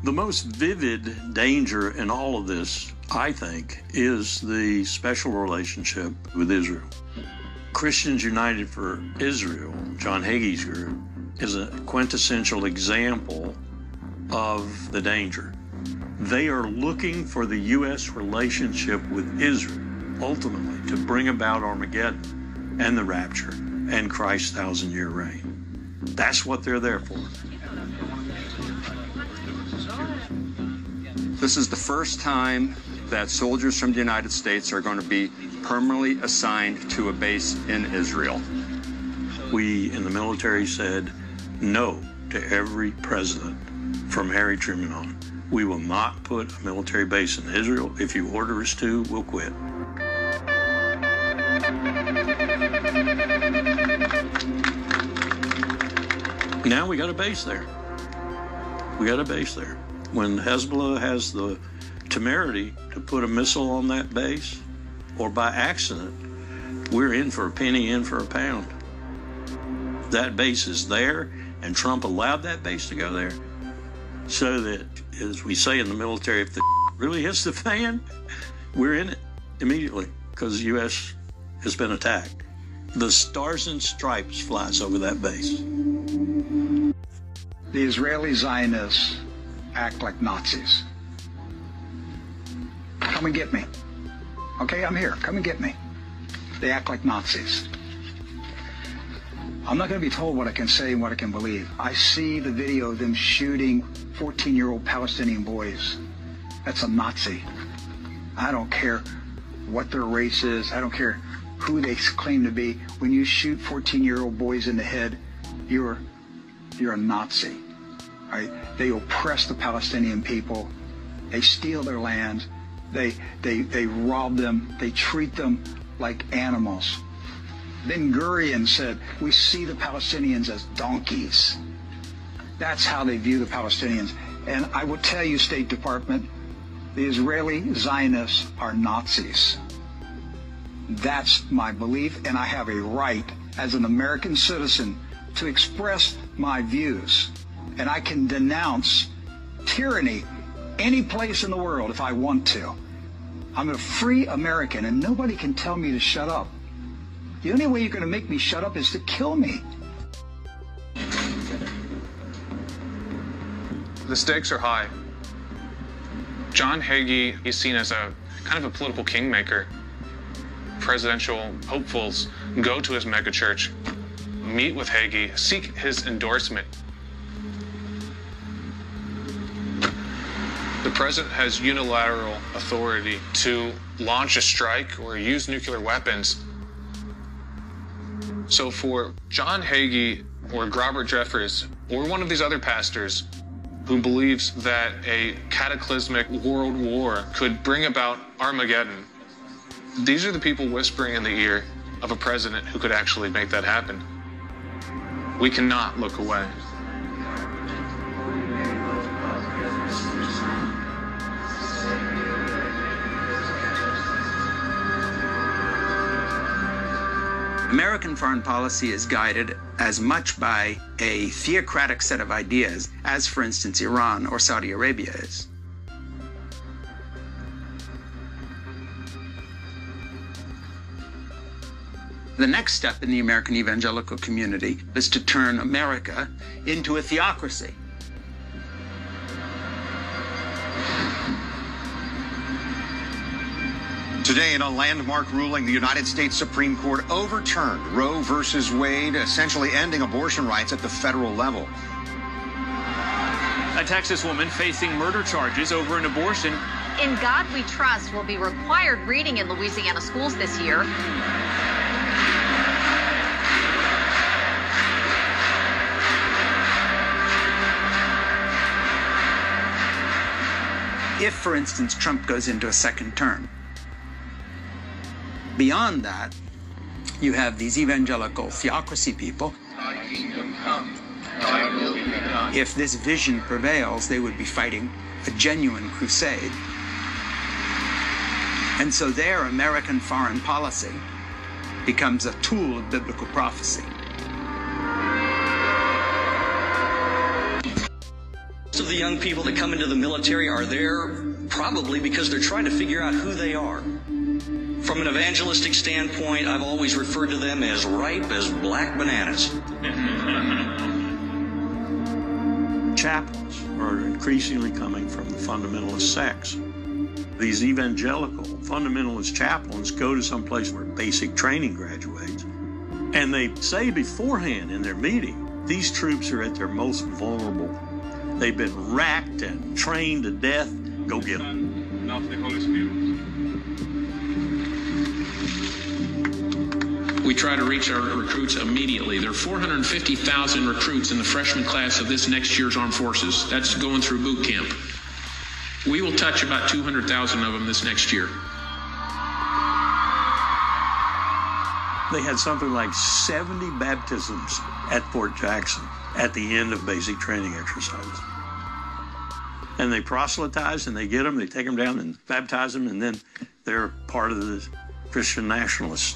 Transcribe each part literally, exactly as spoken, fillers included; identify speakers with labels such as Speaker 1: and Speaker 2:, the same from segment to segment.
Speaker 1: The most vivid danger in all of this, I think, is the special relationship with Israel. Christians United for Israel, John Hagee's group, is a quintessential example of the danger. They are looking for the U S relationship with Israel, ultimately, to bring about Armageddon and the rapture and Christ's thousand-year reign. That's what they're there for.
Speaker 2: This is the first time that soldiers from the United States are going to be permanently assigned to a base in Israel.
Speaker 1: We in the military said no to every president from Harry Truman on. We will not put a military base in Israel. If you order us to, we'll quit. Now we got a base there. We got a base there. When Hezbollah has the temerity to put a missile on that base, or by accident, we're in for a penny, in for a pound. That base is there, and Trump allowed that base to go there, so that, as we say in the military, if the really hits the fan, we're in it immediately, because the U S has been attacked. The Stars and Stripes flies over that base.
Speaker 3: The Israeli Zionists act like Nazis. Come and get me. Okay, I'm here. Come and get me. They act like Nazis. I'm not going to be told what I can say and what I can believe. I see the video of them shooting fourteen-year-old Palestinian boys. That's a Nazi. I don't care what their race is. I don't care who they claim to be. When you shoot fourteen-year-old boys in the head, you're you're a Nazi. Right? They oppress the Palestinian people. They steal their land. They they they rob them. They treat them like animals. Ben Gurion said, we see the Palestinians as donkeys. That's how they view the Palestinians. And I will tell you, State Department, the Israeli Zionists are Nazis. That's my belief, and I have a right as an American citizen to express my views. And I can denounce tyranny any place in the world if I want to. I'm a free American, and nobody can tell me to shut up. The only way you're going to make me shut up is to kill me.
Speaker 4: The stakes are high. John Hagee is seen as a kind of a political kingmaker. Presidential hopefuls go to his megachurch, meet with Hagee, seek his endorsement. The president has unilateral authority to launch a strike or use nuclear weapons. So for John Hagee or Robert Jeffress or one of these other pastors who believes that a cataclysmic world war could bring about Armageddon, these are the people whispering in the ear of a president who could actually make that happen. We cannot look away.
Speaker 5: American foreign policy is guided as much by a theocratic set of ideas as, for instance, Iran or Saudi Arabia is. The next step in the American evangelical community is to turn America into a theocracy.
Speaker 6: Today, in a landmark ruling, the United States Supreme Court overturned Roe versus Wade, essentially ending abortion rights at the federal level.
Speaker 7: A Texas woman facing murder charges over an abortion.
Speaker 8: In God We Trust will be required reading in Louisiana schools this year.
Speaker 5: If, for instance, Trump goes into a second term, beyond that, you have these evangelical theocracy people.
Speaker 9: Thy kingdom come, thy will be done.
Speaker 5: If this vision prevails, they would be fighting a genuine crusade. And so their American foreign policy becomes a tool of biblical prophecy.
Speaker 10: Most of the young people that come into the military are there probably because they're trying to figure out who they are. From an evangelistic standpoint, I've always referred to them as ripe as black bananas.
Speaker 1: Chaplains are increasingly coming from the fundamentalist sects. These evangelical fundamentalist chaplains go to some place where basic training graduates, and they say beforehand in their meeting, these troops are at their most vulnerable. They've been racked and trained to death. Go get them.
Speaker 11: Not the Holy Spirit.
Speaker 12: We try to reach our recruits immediately. There are four hundred fifty thousand recruits in the freshman class of this next year's armed forces. That's going through boot camp. We will touch about two hundred thousand of them this next year.
Speaker 1: They had something like seventy baptisms at Fort Jackson at the end of basic training exercises. And they proselytize and they get them, they take them down and baptize them, and then they're part of the Christian nationalists.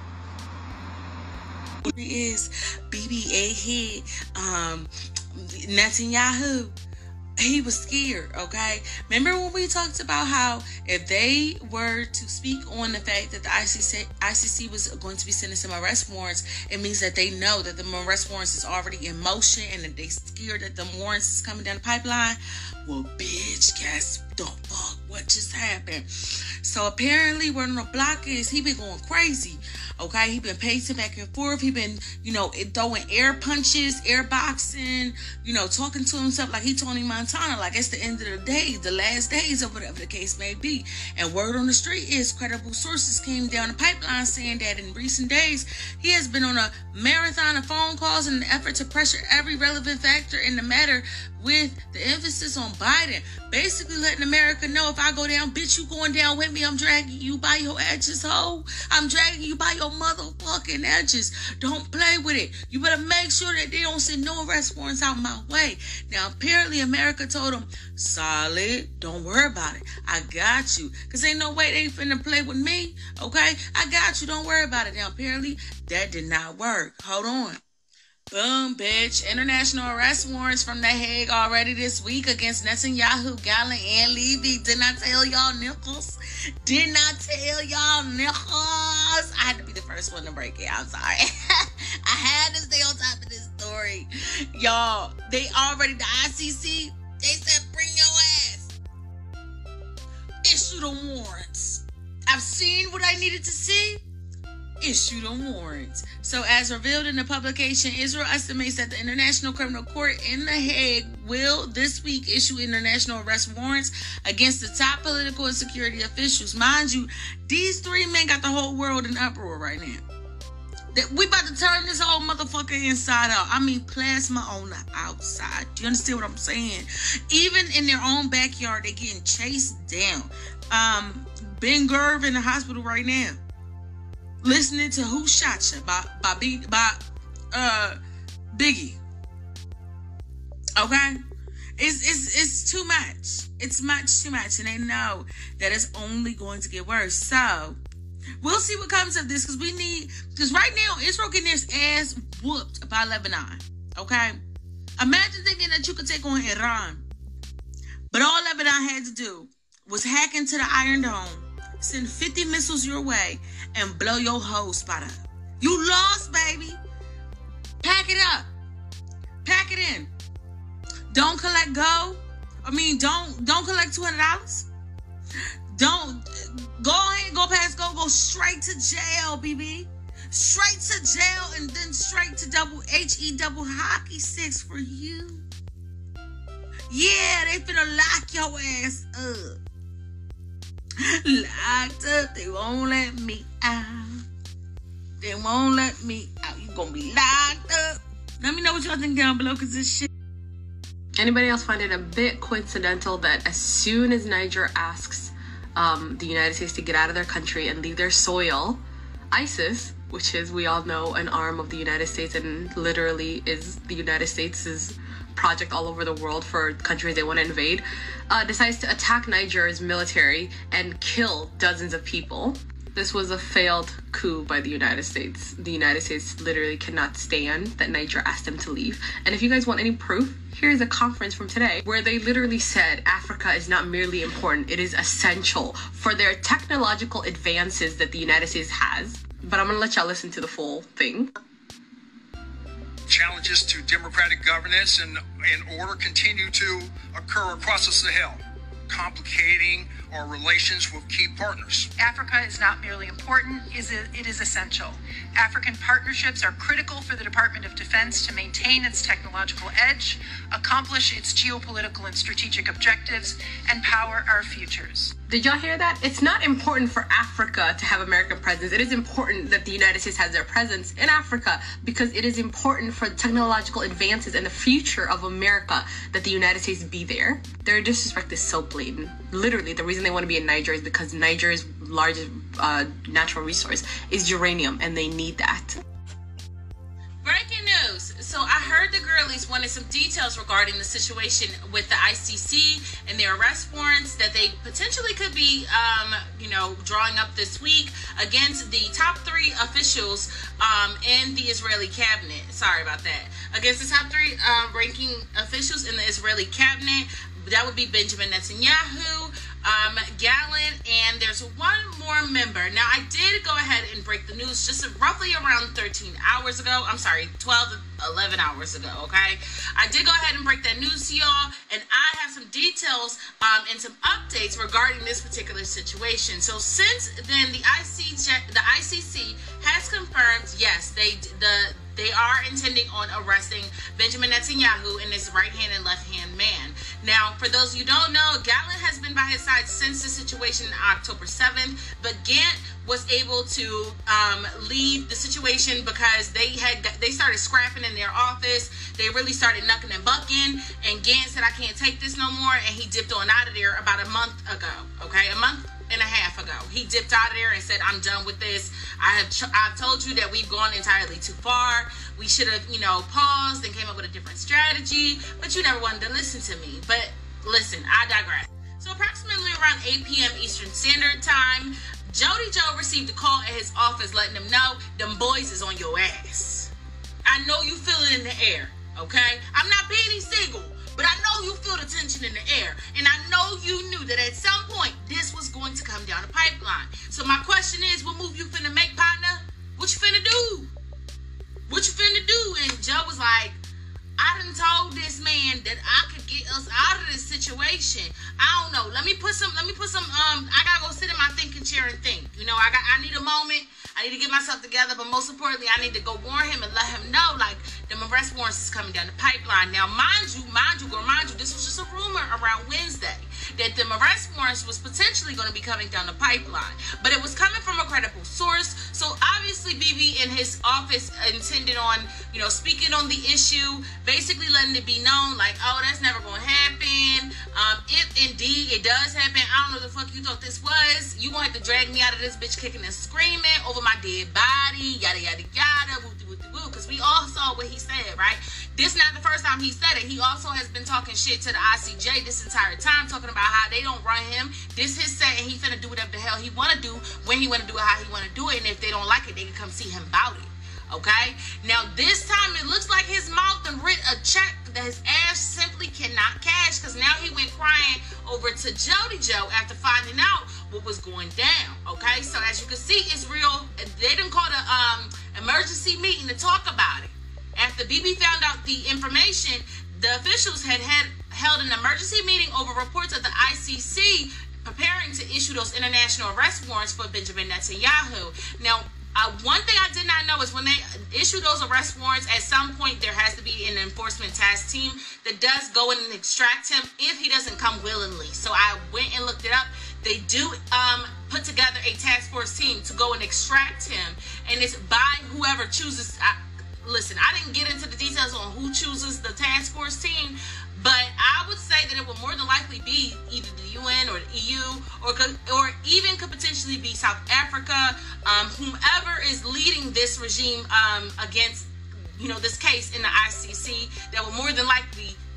Speaker 13: Is B B A head um, Netanyahu? He was scared, okay? Remember when we talked about how if they were to speak on the fact that the I C C, I C C was going to be sending some arrest warrants, it means that they know that the arrest warrants is already in motion and that they scared that the warrants is coming down the pipeline. Well, bitch, guess the fuck what just happened? So apparently word on the block is he been going crazy. Okay, he been pacing back and forth. He been, you know, throwing air punches, air boxing, you know, talking to himself like he Tony Montana, like it's the end of the day, the last days, or whatever the case may be. And word on the street is credible sources came down the pipeline saying that in recent days, he has been on a marathon of phone calls in an effort to pressure every relevant factor in the matter, with the emphasis on Biden, basically letting America know, if I go down, bitch, you going down with me. I'm dragging you by your edges, ho. I'm dragging you by your motherfucking edges. Don't play with it. You better make sure that they don't send no arrest warrants out my way. Now, apparently, America told them, solid, don't worry about it. I got you. Because ain't no way they finna play with me, okay? I got you. Don't worry about it. Now, apparently, that did not work. Hold on. Boom, bitch. International arrest warrants from The Hague already this week against Netanyahu, Gallant, and Levy. Did not tell y'all nickels. Did not tell y'all nickels. I had to be the first one to break it. I'm sorry. I had to stay on top of this story. Y'all, they already, the I C C, they said bring your ass. Issue the warrants. I've seen what I needed to see. Issue the warrants. So as revealed in the publication, Israel estimates that the International Criminal Court in The Hague will this week issue international arrest warrants against the top political and security officials. Mind you, these three men got the whole world in uproar right now. That we about to turn this whole motherfucker inside out. I mean, plasma on the outside. Do you understand what I'm saying? Even in their own backyard, they're getting chased down. Um, Ben Gurv in the hospital right now. Listening to Who Shot Ya by by, B, by uh, Biggie. Okay? It's, it's, it's too much. It's much too much. And they know that it's only going to get worse. So, we'll see what comes of this. Because we need... Because right now, Israel getting their ass whooped by Lebanon. Okay? Imagine thinking that you could take on Iran. But all Lebanon had to do was hack into the Iron Dome, send fifty missiles your way, and blow your whole spot up. You lost, baby. Pack it up. Pack it in. Don't collect go. I mean, don't don't collect two hundred dollars. Don't go ahead, go past go, go straight to jail, B B. Straight to jail and then straight to double H E double hockey sticks for you. Yeah, they finna lock your ass up. Locked up, they won't let me out. They won't let me out. You gonna be locked up. Let me know what y'all think down below, because this shit.
Speaker 14: Anybody else find it a bit coincidental that as soon as Niger asks um, the United States to get out of their country and leave their soil, ISIS, which is, we all know, an arm of the United States and literally is the United States' project all over the world for countries they want to invade, uh, decides to attack Niger's military and kill dozens of people. This was a failed coup by the United States. The United States literally cannot stand that Niger asked them to leave. And if you guys want any proof, here's a conference from today where they literally said Africa is not merely important, it is essential for their technological advances that the United States has. But I'm gonna let y'all listen to the full thing.
Speaker 11: Challenges to democratic governance and, and order continue to occur across the Sahel, complicating our relations with key partners.
Speaker 15: Africa is not merely important, it is essential. African partnerships are critical for the Department of Defense to maintain its technological edge, accomplish its geopolitical and strategic objectives, and power our futures.
Speaker 14: Did y'all hear that? It's not important for Africa to have American presence. It is important that the United States has their presence in Africa because it is important for the technological advances and the future of America that the United States be there. Their disrespect is so blatant. Literally, the reason they want to be in Niger is because Niger's largest uh, natural resource is uranium, and they need that.
Speaker 13: Breaking news. So I heard the girlies wanted some details regarding the situation with the I C C and their arrest warrants that they potentially could be, um, you know, drawing up this week against the top three officials um, in the Israeli cabinet. Sorry about that. Against the top three uh, ranking officials in the Israeli cabinet. That would be Benjamin Netanyahu, um, Gallant, and there's one more member. Now, I did go ahead and break the news just roughly around thirteen hours ago. I'm sorry, twelve, eleven hours ago, okay? I did go ahead and break that news to y'all, and I have some details um, and some updates regarding this particular situation. So since then, the I C C, the I C C has confirmed, yes, they the they are intending on arresting Benjamin Netanyahu and his right-hand and left-hand man. Now, for those you don't know, Gallant has been by his side since the situation on October seventh, but Gant was able to um, leave the situation because they had they started scrapping in their office. They really started knucking and bucking, and Gant said, I can't take this no more, and he dipped on out of there about a month ago, okay? A month and a half ago. He dipped out of there and said, I'm done with this. I have ch- I've told you that we've gone entirely too far. We should have, you know, paused and came up with a different strategy, but you never wanted to listen to me. But listen, I digress. So approximately around eight p.m. Eastern Standard Time, Jody Joe received a call at his office letting him know them boys is on your ass. I know you feel it in the air, okay? I'm not Benny Siegel, but I know you feel the tension in the air. And I know you knew that at some point, this was going to come down the pipeline. So my question is, what move you finna make, partner? What you finna do? What you finna do? And Joe was like, I done told this man that I could get us out of this situation. I don't know. Let me put some, let me put some, um, I gotta go sit in my thinking chair and think. You know, I got, I need a moment. I need to get myself together, but most importantly, I need to go warn him and let him know, like, the arrest warrants is coming down the pipeline. Now, mind you, mind you, remind you, this was just a rumor around Wednesday that the arrest warrants was potentially going to be coming down the pipeline, but it was coming from a credible source. So obviously, B B in his office intended on, you know, speaking on the issue, basically letting it be known, like, oh, that's never going to happen. Um, if indeed it does happen, I don't know the fuck you thought this was. You want to drag me out of this bitch kicking and screaming over my dead body, yada yada yada, woo woo woo, because we all saw what he said, right? This not the first time he said it. He also has been talking shit to the I C J this entire time, talking about how they don't run him. This his set, and he finna do whatever the hell he wanna do, when he wanna do it, how he wanna do it, and if they don't like it, they can come see him about it. Okay? Now this time it looks like his mouth done writ a check that his ass simply cannot cash, because now he went crying over to Jody Joe after finding out what was going down. Okay? So as you can see, it's real. They done called a um emergency meeting to talk about it. After B B found out the information, the officials had, had held an emergency meeting over reports of the I C C preparing to issue those international arrest warrants for Benjamin Netanyahu. Now, uh, one thing I did not know is when they issue those arrest warrants, at some point there has to be an enforcement task team that does go in and extract him if he doesn't come willingly. So I went and looked it up. They do um, put together a task force team to go and extract him, and it's by whoever chooses. I, Listen, I didn't get into the details on who chooses the task force team, but I would say that it will more than likely be either the U N or the E U, or could, or even could potentially be South Africa, um, whomever is leading this regime um, against, you know, this case in the I C C, that will more than likely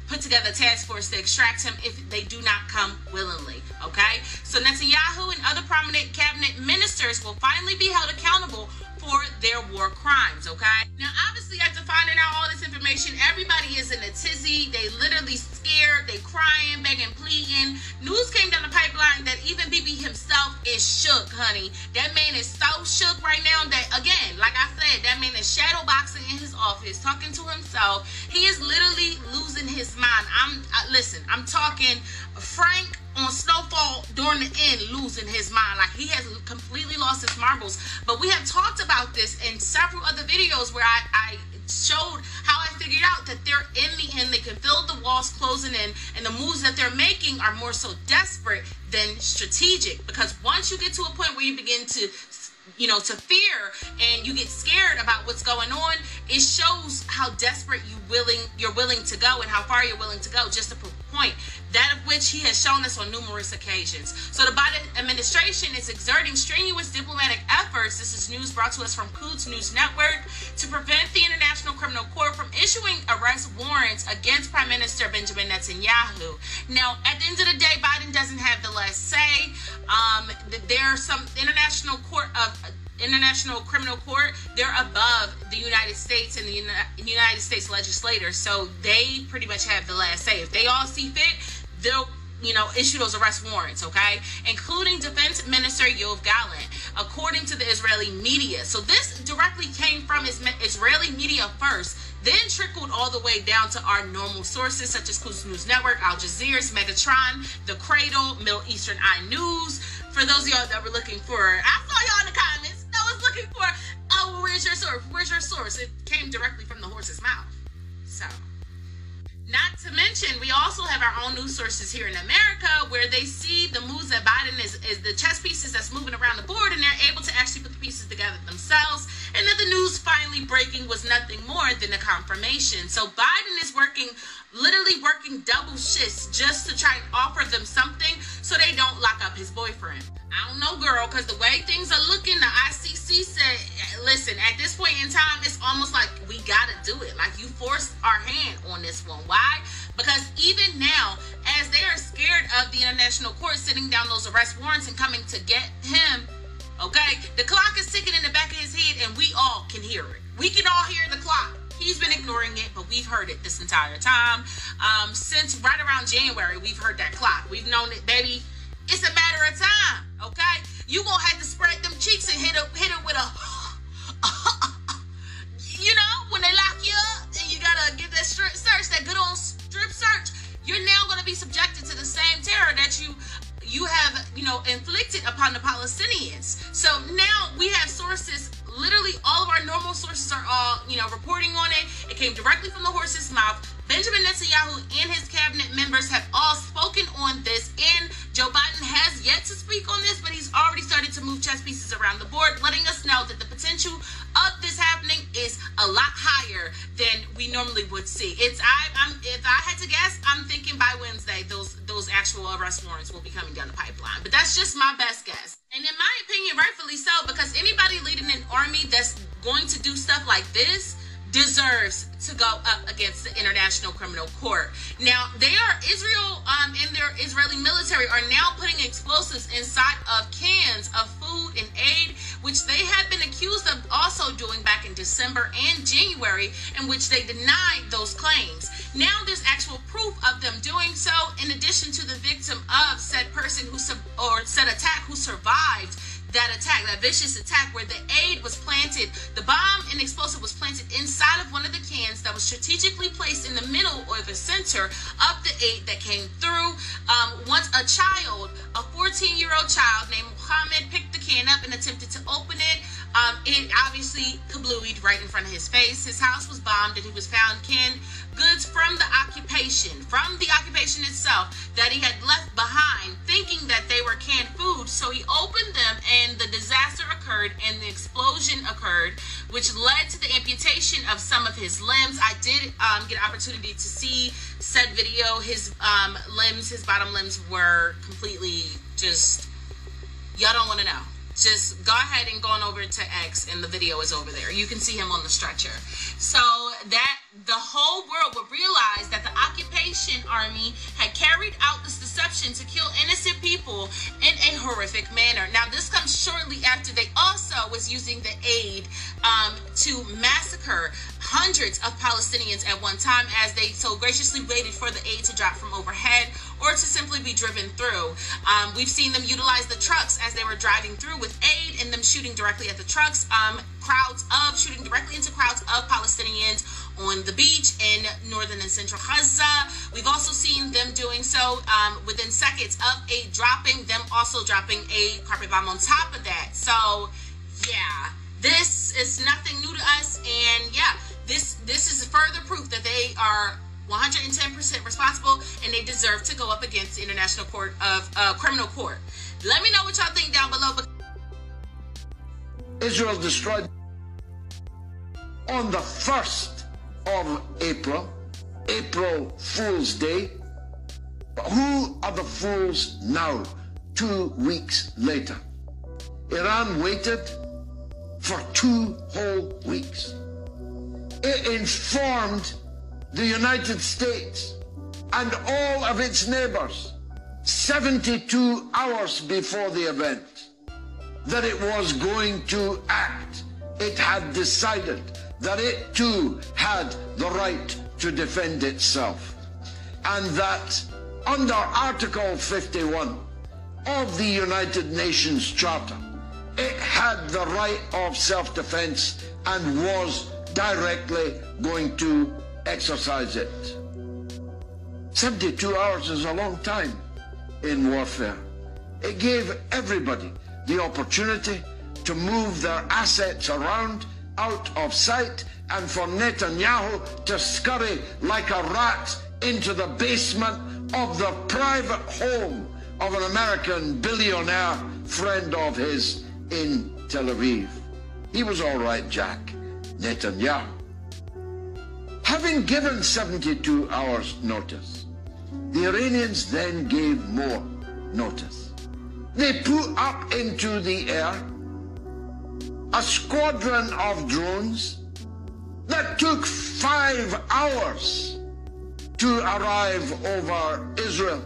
Speaker 13: put together a task force to extract him if they do not come willingly, okay? So Netanyahu and other prominent cabinet ministers will finally be held accountable for their war crimes, okay? Now, obviously, after finding out all this information, everybody is in a tizzy. They literally scared. They crying, begging, pleading. News came down the pipeline that even Bibi himself is shook, honey. That man is so shook right now that, again, like I said, that man is shadow boxing in his office, talking to himself. He is literally losing his mind. I'm, uh, listen, I'm talking Frank on Snowfall during the end, losing his mind. Like, he has completely lost his marbles. But we have talked about this in several other videos where I, I showed how I figured out that they're in the end. They can feel the walls closing in, and the moves that they're making are more so desperate than strategic. Because once you get to a point where you begin to, you know, to fear and you get scared about what's going on, it shows how desperate you willing you're willing to go and how far you're willing to go just to prove a point, that of which he has shown us on numerous occasions. So the Biden administration is exerting strenuous diplomatic efforts, this is news brought to us from Quds News Network, to prevent the International Criminal Court from issuing arrest warrants against Prime Minister Benjamin Netanyahu. Now, at the end of the day, Biden doesn't have the last say. Um, there are some international court of International Criminal Court, they're above the United States and the Uni- United States legislators, so they pretty much have the last say. If they all see fit, they'll, you know, issue those arrest warrants, okay? Including Defense Minister Yoav Gallant, according to the Israeli media. So this directly came from Israeli media first, then trickled all the way down to our normal sources such as Quds News Network, Al Jazeera, Megatron, The Cradle, Middle Eastern Eye News. For those of y'all that were looking for, I saw y'all in the comments. I was looking for, oh, where's your source? Where's your source? It came directly from the horse's mouth. So, not to mention, we also have our own news sources here in America where they see the moves that Biden is, is the chess pieces that's moving around the board, and they're able to actually put the pieces together themselves. And that the news finally breaking was nothing more than a confirmation. So Biden is working, literally working double shifts just to try and offer them something so they don't lock up his boyfriend. I don't know, girl, because the way things are looking, the I C C said, listen, at this point in time, it's almost like we got to do it. Like, you forced our hand on this one. Why? Because even now, as they are scared of the International Court sitting down those arrest warrants and coming to get him, okay, the clock is ticking in the back of his head, and we all can hear it. We can all hear the clock. He's been ignoring it, but we've heard it this entire time. Um, since right around January, we've heard that clock. We've known it, baby. It's a matter of time, okay? You gonna have to spread them cheeks and hit it, hit it with a, you know, when they lock you up and you gotta get that strip search, that good old strip search, you're now gonna be subjected to the same terror that you you have, you know, inflicted upon the Palestinians. So now we have sources, literally all of our normal sources are all, you know, reporting on it. It came directly from the horse's mouth. Benjamin Netanyahu and his cabinet members have all spoken on this, and Joe Biden has yet to speak on this, but he's already started to move chess pieces around the board, letting us know that the potential of this happening is a lot higher than we normally would see. It's I, I'm if I had to guess, I'm thinking by Wednesday those those actual arrest warrants will be coming down the pipeline. But that's just my best guess, and in my opinion, rightfully so, because anybody leading an army that's going to do stuff like this deserves to go up against the International Criminal Court. Now, they are, Israel um, and their Israeli military are now putting explosives inside of cans of food and aid, which they had been accused of also doing back in December and January, in which they denied those claims. Now there's actual proof of them doing so, in addition to the victim of said person who, sub- or said attack who survived that attack, that vicious attack where the aid was planted, the bomb and explosive was planted inside of one of the cans that was strategically placed in the middle or the center of the aid that came through. Um, once a child, a fourteen-year-old child named Muhammad, picked the can up and attempted to open it, um, it obviously kablooied right in front of his face. His house was bombed and he was found canned goods from the occupation, from the occupation itself, that he had left behind, thinking that they were canned food. So he opened them and the disaster occurred and the explosion occurred, which led to the amputation of some of his limbs. I did um, get an opportunity to see said video. His um, limbs, his bottom limbs were completely just, y'all don't want to know. just go ahead and go on over to X, and the video is over there. You can see him on the stretcher. So that the whole world would realize that the occupation army had carried out this deception to kill innocent people in a horrific manner. Now, this comes shortly after they also was using the aid um, to massacre hundreds of Palestinians at one time, as they so graciously waited for the aid to drop from overhead or to simply be driven through. Um, we've seen them utilize the trucks as they were driving through with aid, and them shooting directly at the trucks, um, crowds of shooting directly into crowds of Palestinians on the beach in northern and central Gaza. We've also seen them doing so um, within seconds of aid dropping, them also dropping a carpet bomb on top of that. So yeah, this is nothing new to us, and yeah, this this is further proof that they are one hundred ten percent responsible, and they deserve to go up against the International Court of uh, Criminal Court. Let me know what y'all think down below.
Speaker 16: Israel destroyed on the first of April, April Fool's Day. But who are the fools now, two weeks later? Iran waited for two whole weeks. It informed the United States and all of its neighbors seventy-two hours before the event that it was going to act. It had decided that it too had the right to defend itself, and that under Article fifty-one of the United Nations Charter, it had the right of self-defense and was directly going to exercise it. seventy-two hours is a long time in warfare. It gave everybody the opportunity to move their assets around out of sight, and for Netanyahu to scurry like a rat into the basement of the private home of an American billionaire friend of his in Tel Aviv. He was all right, Jack, Netanyahu. Having given seventy-two hours notice, the Iranians then gave more notice. They put up into the air a squadron of drones that took five hours to arrive over Israel,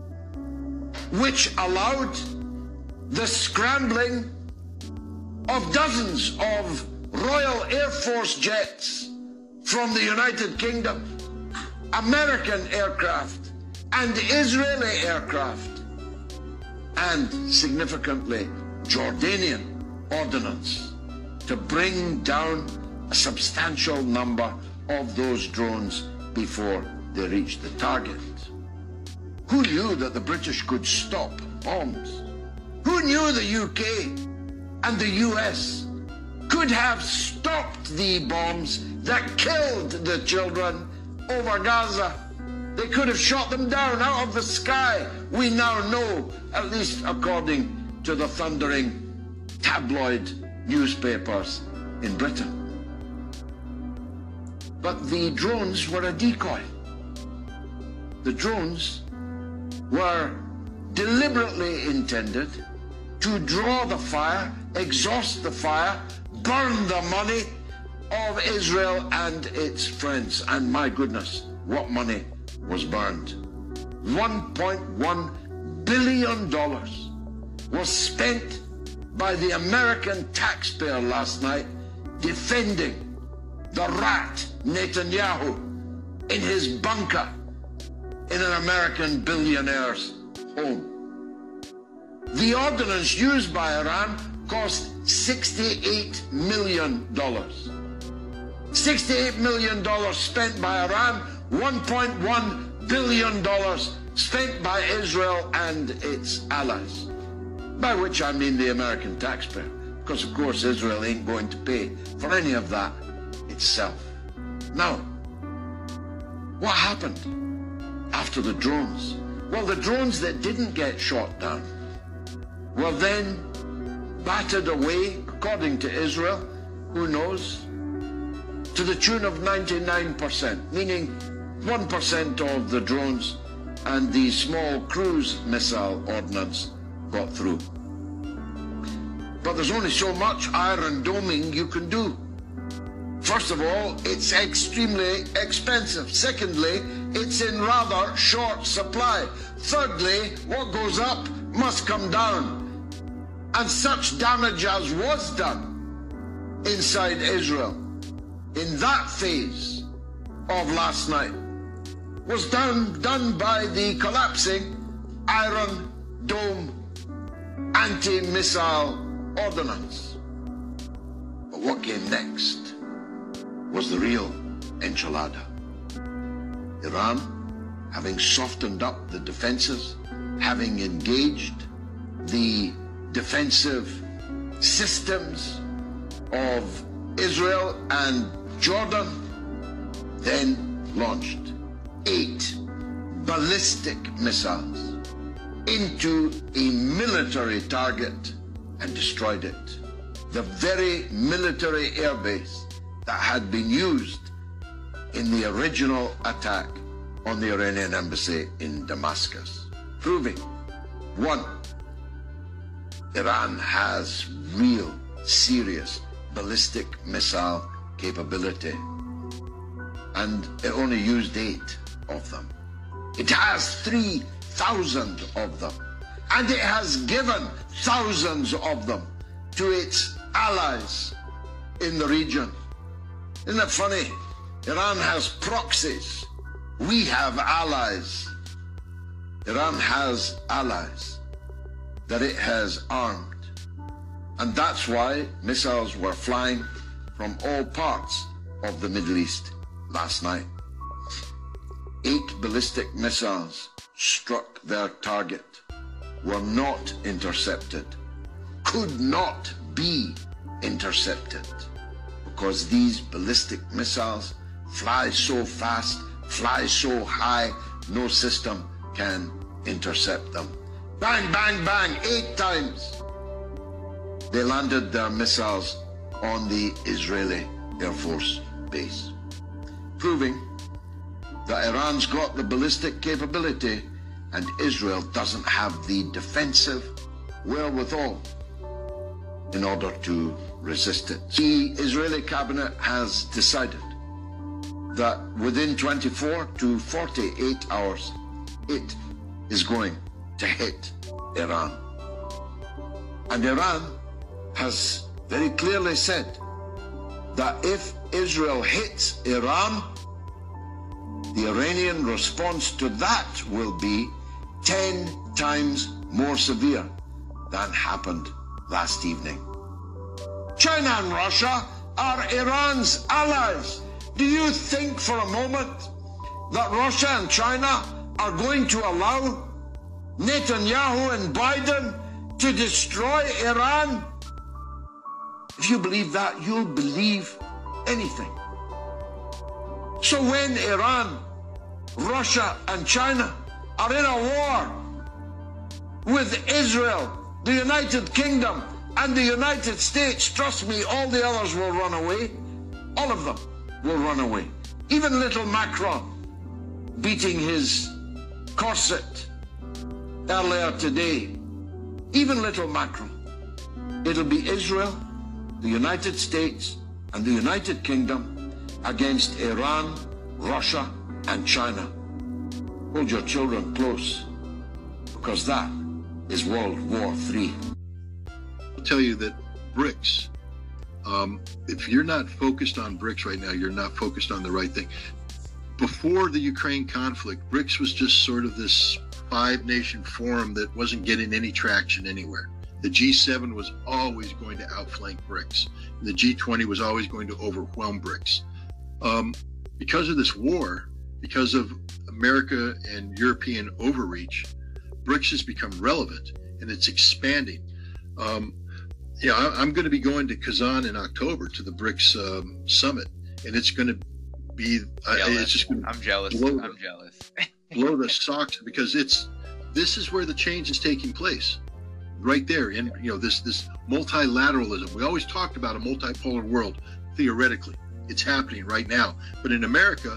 Speaker 16: which allowed the scrambling of dozens of Royal Air Force jets from the United Kingdom, American aircraft, and Israeli aircraft, and significantly Jordanian ordnance, to bring down a substantial number of those drones before they reached the target. Who knew that the British could stop bombs? Who knew the U K and the U S could have stopped the bombs that killed the children over Gaza? They could have shot them down out of the sky. We now know, at least according to the thundering tabloid newspapers in Britain. But the drones were a decoy. The drones were deliberately intended to draw the fire, exhaust the fire, burn the money of Israel and its friends. And my goodness, what money was burned. one point one billion dollars was spent by the American taxpayer last night defending the rat Netanyahu in his bunker in an American billionaire's home. The ordnance used by Iran cost sixty-eight million dollars. sixty-eight million dollars spent by Iran, one point one billion dollars spent by Israel and its allies. By which I mean the American taxpayer, because of course Israel ain't going to pay for any of that itself. Now, what happened after the drones? Well, the drones that didn't get shot down were then battered away, according to Israel, who knows, to the tune of ninety-nine percent, meaning one percent of the drones and the small cruise missile ordnance got through. But But there's only so much iron doming you can do. First of all, it's extremely expensive. Secondly, it's in rather short supply. Thirdly, what goes up must come down. And such damage as was done inside Israel in that phase of last night was done, done by the collapsing Iron Dome anti-missile ordnance. But what came next was the real enchilada. Iran, having softened up the defenses, having engaged the defensive systems of Israel and Jordan, then launched eight ballistic missiles into a military target and destroyed it. The very military airbase that had been used in the original attack on the Iranian embassy in Damascus, proving, one, Iran has real, serious ballistic missile capability, and it only used eight of them. It has three thousand of them, and it has given thousands of them to its allies in the region. Isn't it funny? Iran has proxies. We have allies. Iran has allies that it has armed. And that's why missiles were flying from all parts of the Middle East last night. Eight ballistic missiles struck their target, were not intercepted, could not be intercepted, because these ballistic missiles fly so fast, fly so high, no system can intercept them. Bang, bang, bang, eight times. They landed their missiles on the Israeli Air Force base, proving that Iran's got the ballistic capability and Israel doesn't have the defensive wherewithal in order to resist it. The Israeli cabinet has decided that within twenty-four to forty-eight hours, it is going to hit Iran. And Iran has very clearly said that if Israel hits Iran, the Iranian response to that will be ten times more severe than happened last evening. China and Russia are Iran's allies. Do you think for a moment that Russia and China are going to allow Netanyahu and Biden to destroy Iran? If you believe that, you'll believe anything. So when Iran, Russia, and China are in a war with Israel, the United Kingdom, and the United States, trust me, all the others will run away. All of them will run away. Even little Macron beating his corset earlier today. Even little Macron. It'll be Israel, the United States, and the United Kingdom against Iran, Russia, and China. Hold your children close, because that is World War Three.
Speaker 17: I'll tell you that BRICS, um, if you're not focused on BRICS right now, you're not focused on the right thing. Before the Ukraine conflict, BRICS was just sort of this five-nation forum that wasn't getting any traction anywhere. The G seven was always going to outflank BRICS. The G twenty was always going to overwhelm BRICS. Um, because of this war, because of America and European overreach, BRICS has become relevant and it's expanding. Um, yeah, I, I'm going to be going to Kazan in October to the BRICS um, summit, and it's going to be. Uh, it's just going to
Speaker 18: I'm jealous.
Speaker 17: Blow,
Speaker 18: I'm jealous.
Speaker 17: blow the socks, because it's this is where the change is taking place, right there. And you know this this multilateralism. We always talked about a multipolar world theoretically. It's happening right now, but in America,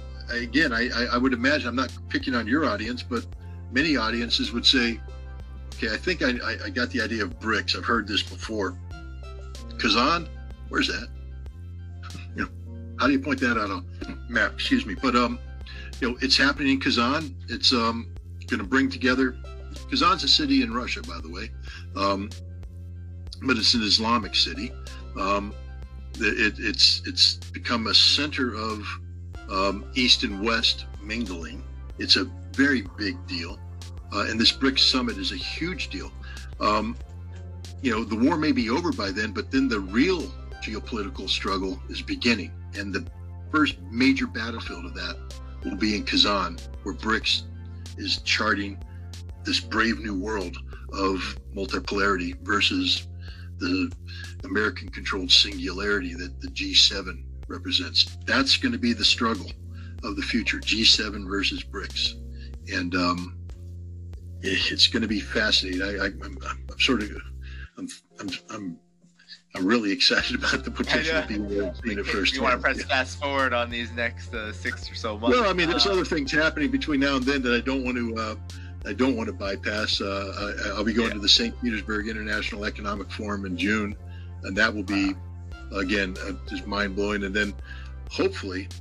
Speaker 17: again, I, I would imagine, I'm not picking on your audience, but many audiences would say, Okay, I think I, I, I got the idea of BRICS. I've heard this before. Kazan, where's that? You know, how do you point that out on a map? Excuse me. But um, you know, it's happening in Kazan. It's um going to bring together. Kazan's a city in Russia, by the way, um, but it's an Islamic city. Um, it, it's it's become a center of um, East and West mingling. It's a very big deal, uh, and this BRICS summit is a huge deal. Um, you know, the war may be over by then, but then the real geopolitical struggle is beginning, and the first major battlefield of that will be in Kazan, where BRICS is charting this brave new world of multipolarity versus the American-controlled singularity that the G seven represents. That's going to be the struggle of the future, G seven versus BRICS. And um, it's going to be fascinating. I, I, I'm, I'm sort of, I'm, I'm, I'm, I'm really excited about the potential of being there being the first.
Speaker 18: You want to press
Speaker 17: yeah.
Speaker 18: fast forward on these next uh, six or so months?
Speaker 17: Well, I mean, there's
Speaker 18: uh,
Speaker 17: other things happening between now and then that I don't want to, uh, I don't want to bypass. Uh, I, I'll be going yeah. to the Saint Petersburg International Economic Forum in June, and that will be, again, uh, just mind blowing. And then, hopefully,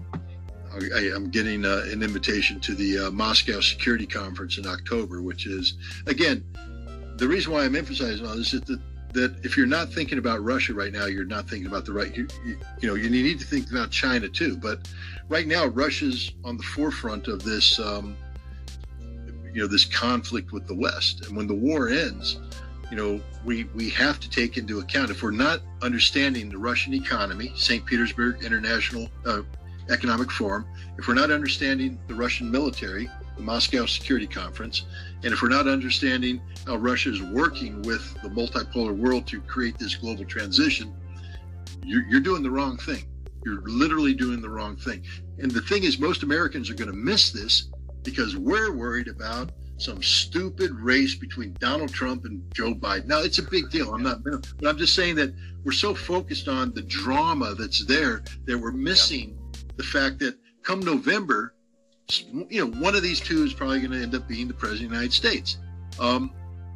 Speaker 17: I, I'm getting uh, an invitation to the uh, Moscow Security Conference in October, which is, again, the reason why I'm emphasizing all this is that, that if you're not thinking about Russia right now, you're not thinking about the right, you, you, you know, you need to think about China too. But right now, Russia's on the forefront of this, um, you know, this conflict with the West. And when the war ends, you know, we, we have to take into account, if we're not understanding the Russian economy, Saint Petersburg International uh, Economic Forum, if we're not understanding the Russian military, the Moscow Security Conference, and if we're not understanding how Russia is working with the multipolar world to create this global transition, you're, you're doing the wrong thing. You're literally doing the wrong thing. And the thing is, most Americans are going to miss this because we're worried about some stupid race between Donald Trump and Joe Biden. Now, it's a big deal. I'm not, but I'm just saying that we're so focused on the drama that's there that we're missing the fact that come November, you know, one of these two is probably going to end up being the president of the United States. Um,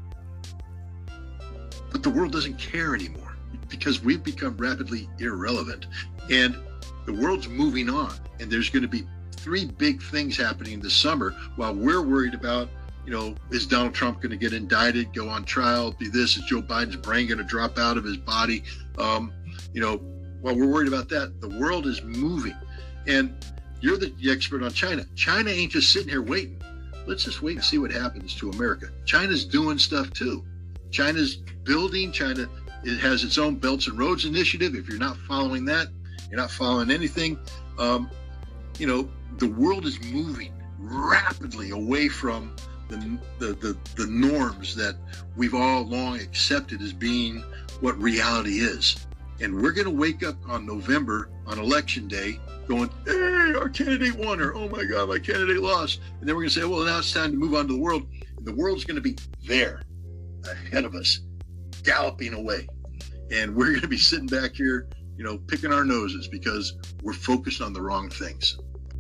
Speaker 17: but the world doesn't care anymore because we've become rapidly irrelevant, and the world's moving on. And there's going to be three big things happening this summer while we're worried about, you know, is Donald Trump going to get indicted, go on trial, be this, is Joe Biden's brain going to drop out of his body? Um, you know, while we're worried about that, the world is moving. And you're the expert on China. China ain't just sitting here waiting. Let's just wait and see what happens to America. China's doing stuff too. China's building. China, it has its own Belts and Roads initiative. If you're not following that, you're not following anything. Um, you know, the world is moving rapidly away from the, the, the, the norms that we've all long accepted as being what reality is. And we're going to wake up on November, on election day, going, hey, our candidate won, or oh my God, my candidate lost. And then we're going to say, well, now it's time to move on to the world. And the world's going to be there ahead of us, galloping away. And we're going to be sitting back here, you know, picking our noses because we're focused on the wrong things.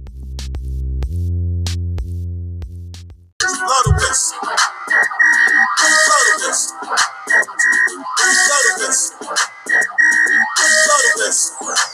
Speaker 19: Lotus. Lotus. Lotus. Lotus.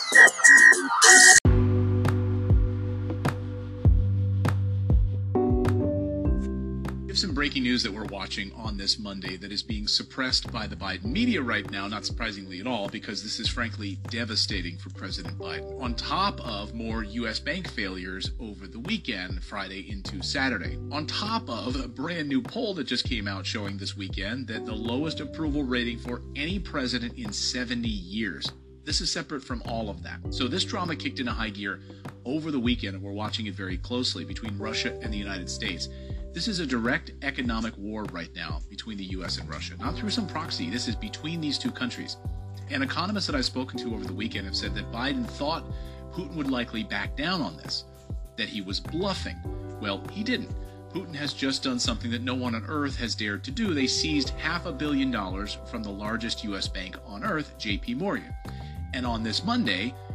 Speaker 20: We have some breaking news that we're watching on this Monday that is being suppressed by the Biden media right now, not surprisingly at all, because this is frankly devastating for President Biden. On top of more U S bank failures over the weekend, Friday into Saturday. On top of a brand new poll that just came out showing this weekend that the lowest approval rating for any president in seventy years. This is separate from all of that. So this drama kicked into high gear over the weekend, and we're watching it very closely between Russia and the United States. This is a direct economic war right now between the U S and Russia, not through some proxy. This is between these two countries. And economists that I've spoken to over the weekend have said that Biden thought Putin would likely back down on this, that he was bluffing. Well, he didn't. Putin has just done something that no one on earth has dared to do. They seized half a billion dollars from the largest U S bank on earth, J P Morgan. And on this Monday,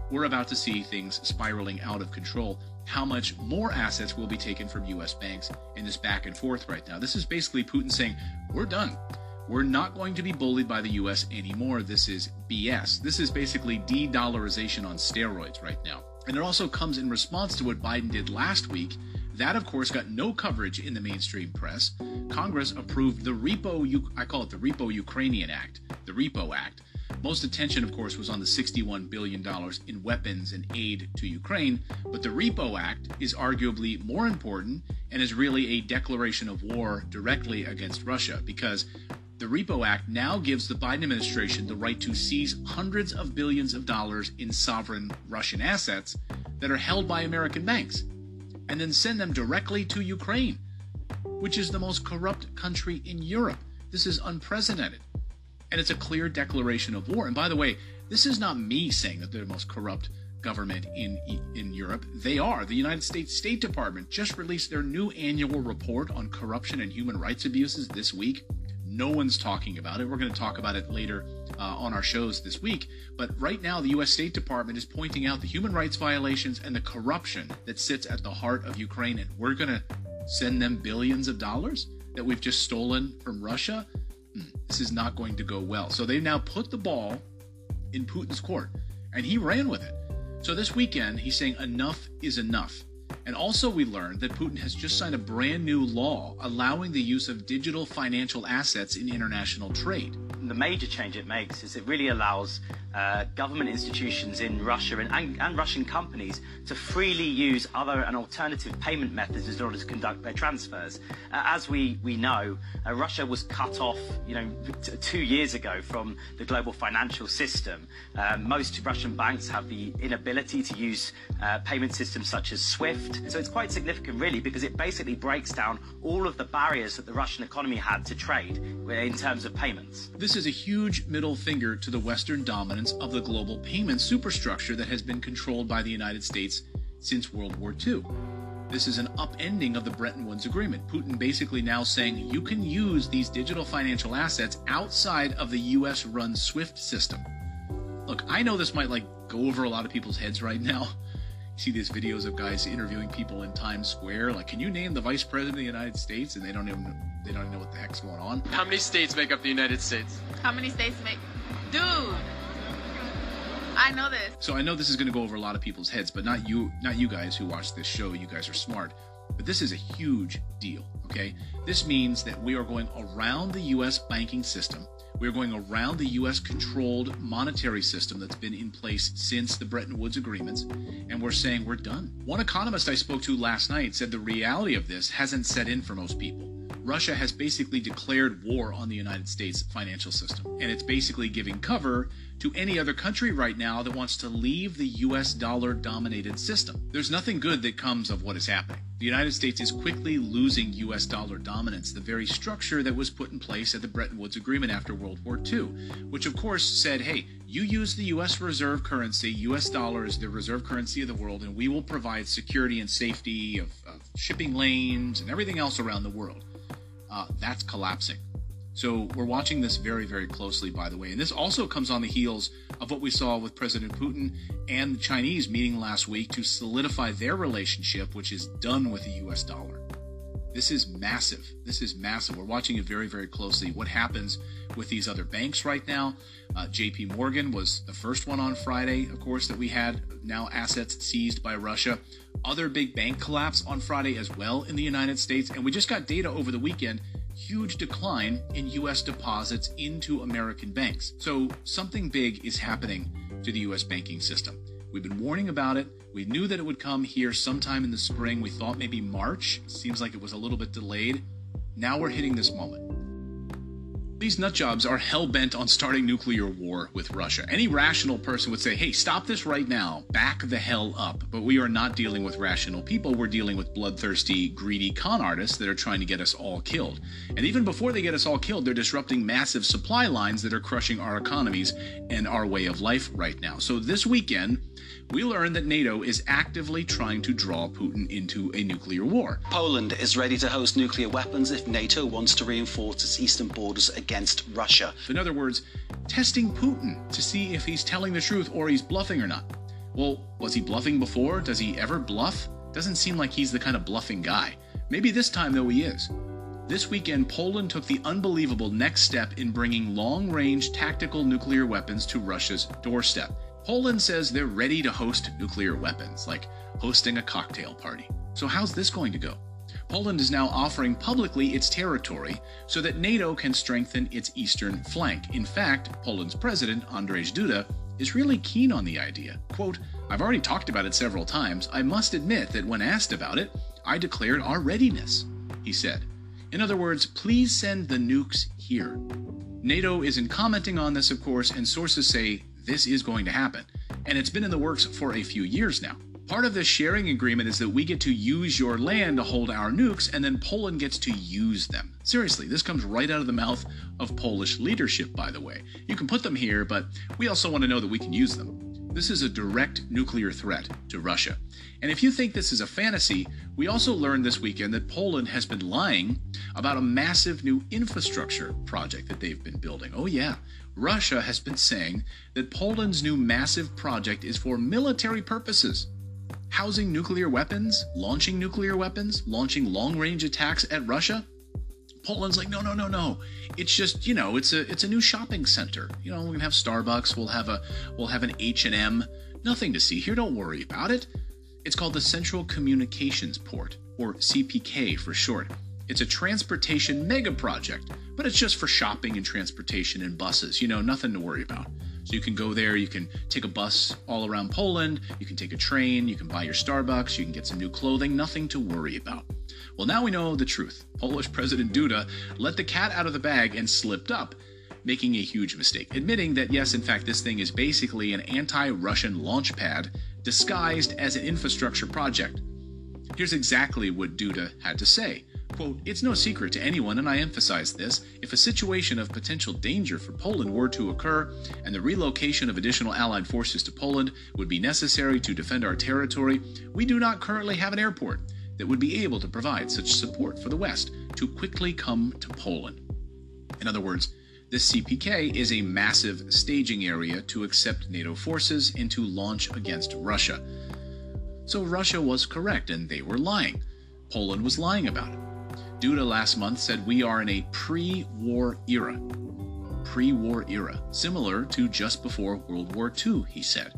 Speaker 20: we're about to see things spiraling out of control. How much more assets will be taken from U S banks in this back and forth right now? This is basically Putin saying, we're done. We're not going to be bullied by the U S anymore. This is B S. This is basically de-dollarization on steroids right now. And it also comes in response to what Biden did last week. That, of course, got no coverage in the mainstream press. Congress approved the Repo, I call it the Repo Ukrainian Act, the Repo Act. Most attention, of course, was on the sixty-one billion dollars in weapons and aid to Ukraine, but the Repo Act is arguably more important and is really a declaration of war directly against Russia, because the Repo Act now gives the Biden administration the right to seize hundreds of billions of dollars in sovereign Russian assets that are held by American banks, and then send them directly to Ukraine, which is the most corrupt country in Europe. This is unprecedented. And it's a clear declaration of war. And by the way, this is not me saying that they're the most corrupt government in in Europe. They are. The United States State Department just released their new annual report on corruption and human rights abuses this week. No one's talking about it. We're going to talk about it later uh, on our shows this week. But right now, the U S State Department is pointing out the human rights violations and the corruption that sits at the heart of Ukraine. And we're going to send them billions of dollars that we've just stolen from Russia. This is not going to go well. So they've now put the ball in Putin's court, and he ran with it. So this weekend, he's saying enough is enough. And also we learned that Putin has just signed a brand new law allowing the use of digital financial assets in international trade.
Speaker 19: The major change it makes is it really allows uh, government institutions in Russia and, and, and Russian companies to freely use other and alternative payment methods in order to conduct their transfers. Uh, as we, we know, uh, Russia was cut off you know, t two years ago from the global financial system. Uh, most Russian banks have the inability to use uh, payment systems such as SWIFT. So it's quite significant, really, because it basically breaks down all of the barriers that the Russian economy had to trade in terms of payments.
Speaker 20: This is a huge middle finger to the Western dominance of the global payment superstructure that has been controlled by the United States since World War Two. This is an upending of the Bretton Woods Agreement. Putin basically now saying you can use these digital financial assets outside of the U S-run SWIFT system. Look, I know this might like go over a lot of people's heads right now. You see these videos of guys interviewing people in Times Square, like, can you name the vice president of the United States? And they don't even they don't even know what the heck's going on.
Speaker 21: How many states make up the United States?
Speaker 22: How many states make? Dude, I know this.
Speaker 20: So I know this is going to go over a lot of people's heads, but not you, not you guys who watch this show. You guys are smart. But this is a huge deal, okay? This means that we are going around the U S banking system. We're going around the U S-controlled monetary system that's been in place since the Bretton Woods agreements, and we're saying we're done. One economist I spoke to last night said the reality of this hasn't set in for most people. Russia has basically declared war on the United States financial system, and it's basically giving cover to any other country right now that wants to leave the U S dollar-dominated system. There's nothing good that comes of what is happening. The United States is quickly losing U S dollar dominance, the very structure that was put in place at the Bretton Woods Agreement after World War Two, which of course said, hey, you use the U S reserve currency, U S dollar is the reserve currency of the world, and we will provide security and safety of, of shipping lanes and everything else around the world. Uh, that's collapsing. So we're watching this very, very closely, by the way. And this also comes on the heels of what we saw with President Putin and the Chinese meeting last week to solidify their relationship, which is done with the U S dollar. This is massive. This is massive. We're watching it very, very closely. What happens with these other banks right now? Uh, J P Morgan was the first one on Friday, of course, that we had now assets seized by Russia. Other big bank collapse on Friday as well in the United States. And we just got data over the weekend. Huge decline in U S deposits into American banks. So something big is happening to the U S banking system. We've been warning about it. We knew that it would come here sometime in the spring. We thought maybe March. Seems like it was a little bit delayed. Now we're hitting this moment. These nutjobs are hell-bent on starting nuclear war with Russia. Any rational person would say, hey, stop this right now. Back the hell up. But we are not dealing with rational people. We're dealing with bloodthirsty, greedy con artists that are trying to get us all killed. And even before they get us all killed, they're disrupting massive supply lines that are crushing our economies and our way of life right now. So this weekend, we learned that NATO is actively trying to draw Putin into a nuclear war.
Speaker 23: Poland is ready to host nuclear weapons if NATO wants to reinforce its eastern borders against Russia.
Speaker 20: In other words, testing Putin to see if he's telling the truth or he's bluffing or not. Well, was he bluffing before? Does he ever bluff? Doesn't seem like he's the kind of bluffing guy. Maybe this time, though, he is. This weekend, Poland took the unbelievable next step in bringing long-range tactical nuclear weapons to Russia's doorstep. Poland says they're ready to host nuclear weapons, like hosting a cocktail party. So how's this going to go? Poland is now offering publicly its territory so that NATO can strengthen its eastern flank. In fact, Poland's president, Andrzej Duda, is really keen on the idea. Quote, "I've already talked about it several times. I must admit that when asked about it, I declared our readiness," he said. In other words, please send the nukes here. NATO isn't commenting on this, of course, and sources say this is going to happen. And it's been in the works for a few years now. Part of this sharing agreement is that we get to use your land to hold our nukes, and then Poland gets to use them. Seriously, this comes right out of the mouth of Polish leadership, by the way. You can put them here, but we also want to know that we can use them. This is a direct nuclear threat to Russia. And if you think this is a fantasy, we also learned this weekend that Poland has been lying about a massive new infrastructure project that they've been building. Oh yeah, Russia has been saying that Poland's new massive project is for military purposes. Housing nuclear weapons, launching nuclear weapons, launching long-range attacks at Russia. Poland's like, no, no, no, no. It's just, you know, it's a it's a new shopping center. You know, we can have Starbucks, we'll have a we'll have an H and M. Nothing to see here, don't worry about it. It's called the Central Communications Port, or C P K for short. It's a transportation mega project, but it's just for shopping and transportation and buses. You know, nothing to worry about. So you can go there, you can take a bus all around Poland, you can take a train, you can buy your Starbucks, you can get some new clothing, nothing to worry about. Well, now we know the truth. Polish President Duda let the cat out of the bag and slipped up, making a huge mistake, admitting that yes, in fact, this thing is basically an anti-Russian launch pad disguised as an infrastructure project. Here's exactly what Duda had to say. Quote, "It's no secret to anyone, and I emphasize this, if a situation of potential danger for Poland were to occur, and the relocation of additional Allied forces to Poland would be necessary to defend our territory, we do not currently have an airport that would be able to provide such support for the West to quickly come to Poland." In other words, this C P K is a massive staging area to accept NATO forces and to launch against Russia. So Russia was correct, and they were lying. Poland was lying about it. Duda last month said we are in a pre-war era. Pre-war era. Similar to just before World War Two, he said.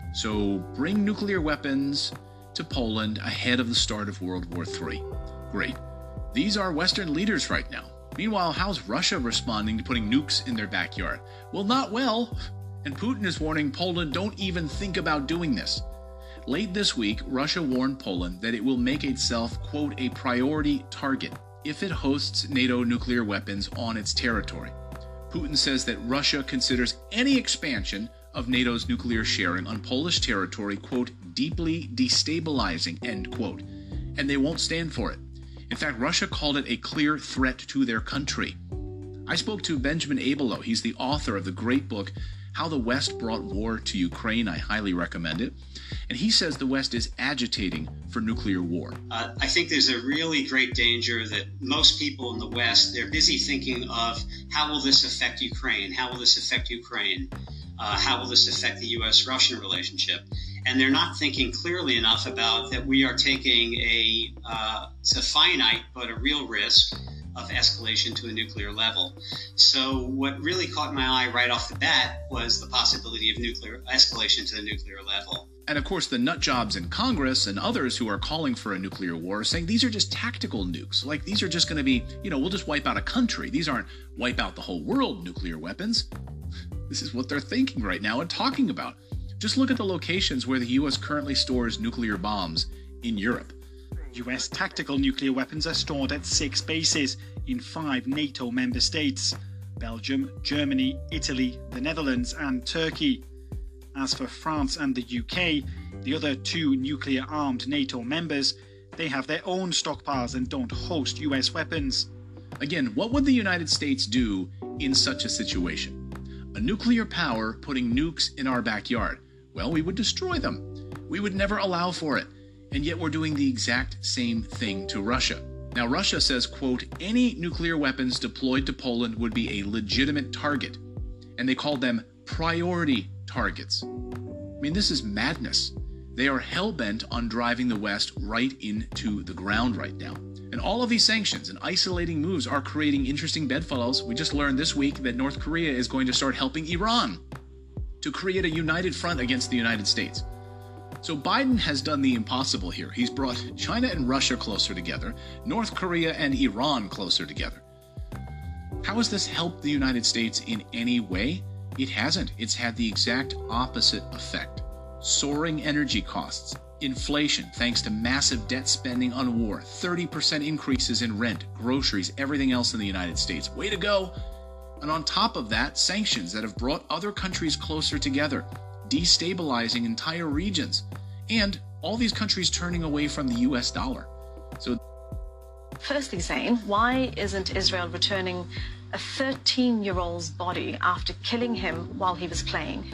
Speaker 20: So bring nuclear weapons to Poland ahead of the start of World War Three. Great. These are Western leaders right now. Meanwhile, how's Russia responding to putting nukes in their backyard? Well, not well. And Putin is warning Poland, don't even think about doing this. Late this week, Russia warned Poland that it will make itself, quote, a priority target if it hosts NATO nuclear weapons on its territory. Putin says that Russia considers any expansion of NATO's nuclear sharing on Polish territory, quote, deeply destabilizing, end quote, and they won't stand for it. In fact, Russia called it a clear threat to their country. I spoke to Benjamin Abelo. He's the author of the great book, How the West Brought War to Ukraine. I highly recommend it. And he says the West is agitating for nuclear war.
Speaker 2: Uh, I think there's a really great danger that most people in the West, they're busy thinking of how will this affect Ukraine? How will this affect Ukraine? Uh, how will this affect the U S Russian relationship? And they're not thinking clearly enough about that we are taking a, uh, it's a finite but a real risk of escalation to a nuclear level. So what really caught my eye right off the bat was the possibility of nuclear escalation to the nuclear level.
Speaker 20: And of course, the nut jobs in Congress and others who are calling for a nuclear war are saying these are just tactical nukes. Like these are just going to be, you know, we'll just wipe out a country. These aren't wipe out the whole world nuclear weapons. This is what they're thinking right now and talking about. Just look at the locations where the U S currently stores nuclear bombs in Europe.
Speaker 3: U S tactical nuclear weapons are stored at six bases in five NATO member states: Belgium, Germany, Italy, the Netherlands, and Turkey. As for France and the U K, the other two nuclear-armed NATO members, they have their own stockpiles and don't host U S weapons.
Speaker 20: Again, what would the United States do in such a situation? A nuclear power putting nukes in our backyard. Well, we would destroy them. We would never allow for it. And yet we're doing the exact same thing to Russia. Now, Russia says, quote, any nuclear weapons deployed to Poland would be a legitimate target. And they called them priority targets. I mean, this is madness. They are hell-bent on driving the West right into the ground right now. And all of these sanctions and isolating moves are creating interesting bedfellows. We just learned this week that North Korea is going to start helping Iran to create a united front against the United States. So Biden has done the impossible here. He's brought China and Russia closer together, North Korea and Iran closer together. How has this helped the United States in any way? It hasn't. It's had the exact opposite effect. Soaring energy costs, inflation thanks to massive debt spending on war, thirty percent increases in rent, groceries, everything else in the United States. Way to go! And on top of that, sanctions that have brought other countries closer together, destabilizing entire regions, and all these countries turning away from the U S dollar. So,
Speaker 4: firstly, Zain, why isn't Israel returning a thirteen-year-old's body after killing him while he was playing?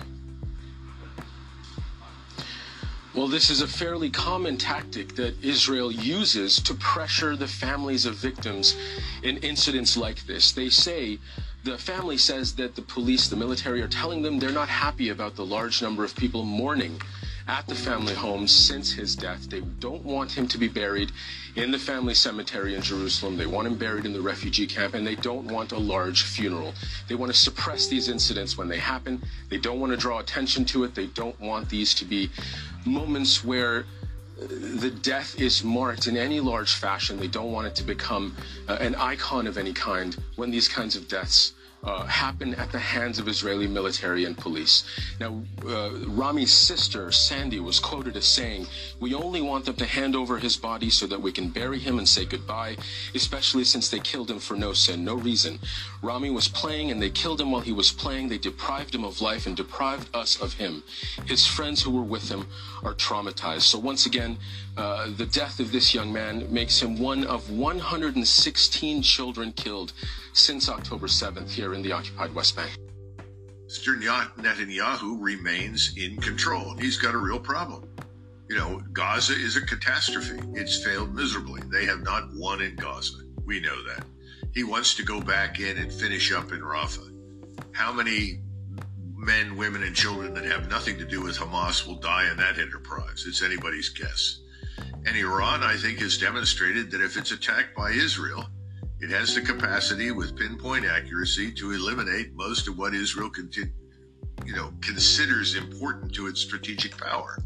Speaker 6: Well, this is a fairly common tactic that Israel uses to pressure the families of victims in incidents like this. They say, the family says that the police, the military are telling them they're not happy about the large number of people mourning at the family home since his death. They don't want him to be buried in the family cemetery in Jerusalem. They want him buried in the refugee camp, and they don't want a large funeral. They want to suppress these incidents when they happen. They don't want to draw attention to it. They don't want these to be moments where the death is marked in any large fashion. They don't want it to become uh, an icon of any kind when these kinds of deaths Uh, happen at the hands of Israeli military and police. Now, uh, Rami's sister, Sandy, was quoted as saying, "We only want them to hand over his body so that we can bury him and say goodbye, especially since they killed him for no sin, no reason. Rami was playing and they killed him while he was playing. They deprived him of life and deprived us of him. His friends who were with him are traumatized." So once again, uh, the death of this young man makes him one of one hundred sixteen children killed since October seventh here in the occupied West Bank.
Speaker 7: Mister Netanyahu remains in control. He's got a real problem. You know, Gaza is a catastrophe. It's failed miserably. They have not won in Gaza. We know that. He wants to go back in and finish up in Rafah. How many men, women, and children that have nothing to do with Hamas will die in that enterprise? It's anybody's guess. And Iran, I think, has demonstrated that if it's attacked by Israel, it has the capacity with pinpoint accuracy to eliminate most of what Israel conti- you know, considers important to its strategic power.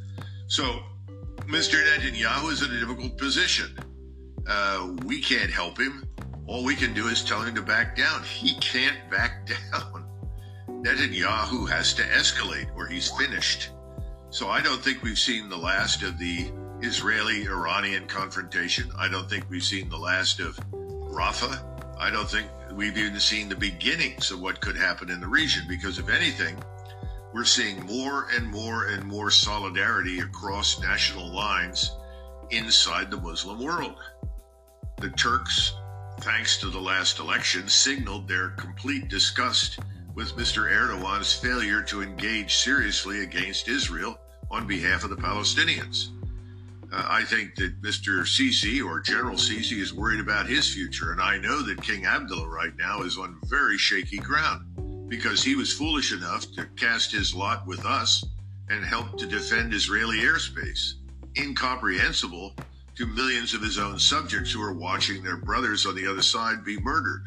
Speaker 7: So Mister Netanyahu is in a difficult position. Uh, we can't help him. All we can do is tell him to back down. He can't back down. Netanyahu has to escalate or he's finished. So I don't think we've seen the last of the Israeli-Iranian confrontation. I don't think we've seen the last of Rafah. I don't think we've even seen the beginnings of what could happen in the region, because if anything, we're seeing more and more and more solidarity across national lines inside the Muslim world. The Turks, thanks to the last election, signaled their complete disgust with Mister Erdogan's failure to engage seriously against Israel on behalf of the Palestinians. Uh, I think that Mister Sisi, or General Sisi, is worried about his future, and I know that King Abdullah right now is on very shaky ground because he was foolish enough to cast his lot with us and help to defend Israeli airspace. Incomprehensible to millions of his own subjects who are watching their brothers on the other side be murdered.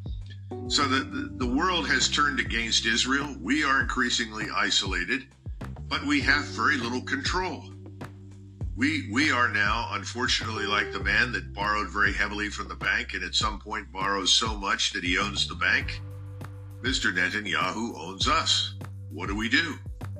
Speaker 7: So the, the, the world has turned against Israel. We are increasingly isolated, but we have very little control. We we are now, unfortunately, like the man that borrowed very heavily from the bank and at some point borrows so much that he owns the bank. Mister Netanyahu owns us. What do we do?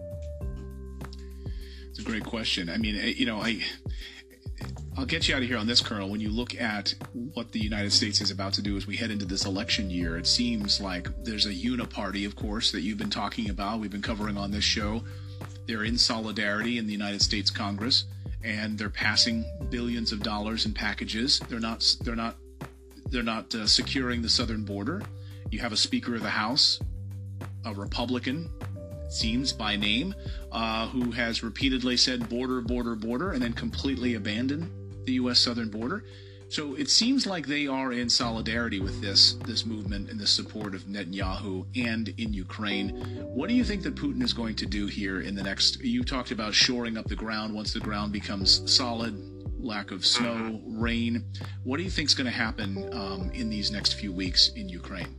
Speaker 20: It's a great question. I mean, you know, I, I'll get you out of here on this, Colonel. When you look at what the United States is about to do as we head into this election year, it seems like there's a uniparty, of course, that you've been talking about, we've been covering on this show. They're in solidarity in the United States Congress, and they're passing billions of dollars in packages. They're not. They're not. They're not uh, securing the southern border. You have a Speaker of the House, a Republican, it seems by name, uh, who has repeatedly said border, border, border, and then completely abandoned the U S southern border. So it seems like they are in solidarity with this this movement and the support of Netanyahu and in Ukraine. What do you think that Putin is going to do here in the next? You talked about shoring up the ground once the ground becomes solid, lack of snow, rain. What do you think is going to happen um, in these next few weeks in Ukraine?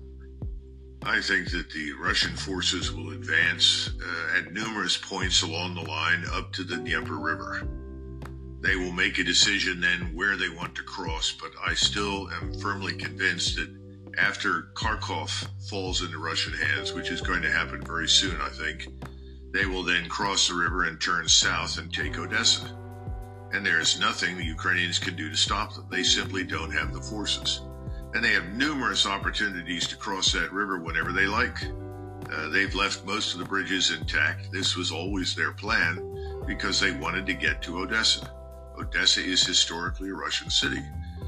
Speaker 7: I think that the Russian forces will advance uh, at numerous points along the line up to the Dnieper River. They will make a decision then where they want to cross, but I still am firmly convinced that after Kharkov falls into Russian hands, which is going to happen very soon, I think, they will then cross the river and turn south and take Odessa. And there is nothing the Ukrainians can do to stop them. They simply don't have the forces. And they have numerous opportunities to cross that river whenever they like. Uh, they've left most of the bridges intact. This was always their plan because they wanted to get to Odessa. Odessa is historically a Russian city.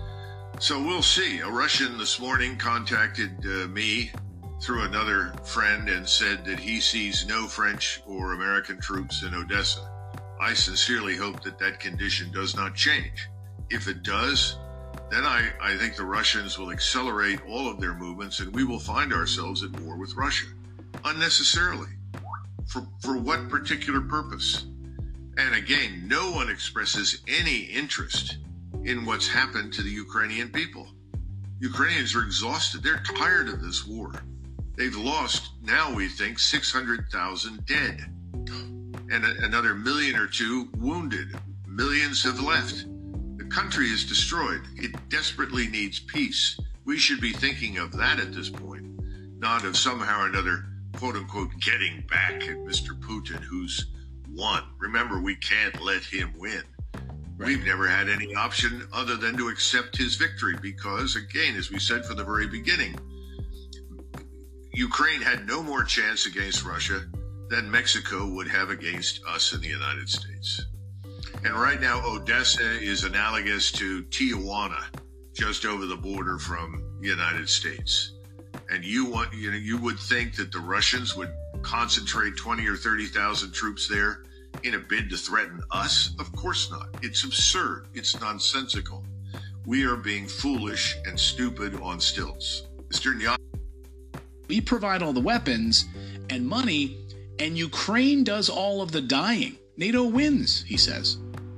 Speaker 7: So we'll see. A Russian this morning contacted uh, me through another friend and said that he sees no French or American troops in Odessa. I sincerely hope that that condition does not change. If it does, then I, I think the Russians will accelerate all of their movements and we will find ourselves at war with Russia. Unnecessarily. For, for what particular purpose? And again, no one expresses any interest in what's happened to the Ukrainian people. Ukrainians are exhausted. They're tired of this war. They've lost, now we think, six hundred thousand dead and a, another million or two wounded. Millions have left. The country is destroyed. It desperately needs peace. We should be thinking of that at this point, not of somehow or another, quote unquote, getting back at Mister Putin, who's won. Remember, we can't let him win. Right. We've never had any option other than to accept his victory because, again, as we said from the very beginning, Ukraine had no more chance against Russia than Mexico would have against us in the United States. And right now, Odessa is analogous to Tijuana, just over the border from the United States. And you want, you know, you would think that the Russians would concentrate twenty or thirty thousand troops there in a bid to threaten us? Of course not. It's absurd. It's nonsensical. We are being foolish and stupid on stilts. Mister Nyan-
Speaker 20: we provide all the weapons and money, and Ukraine does all of the dying. NATO wins, he says.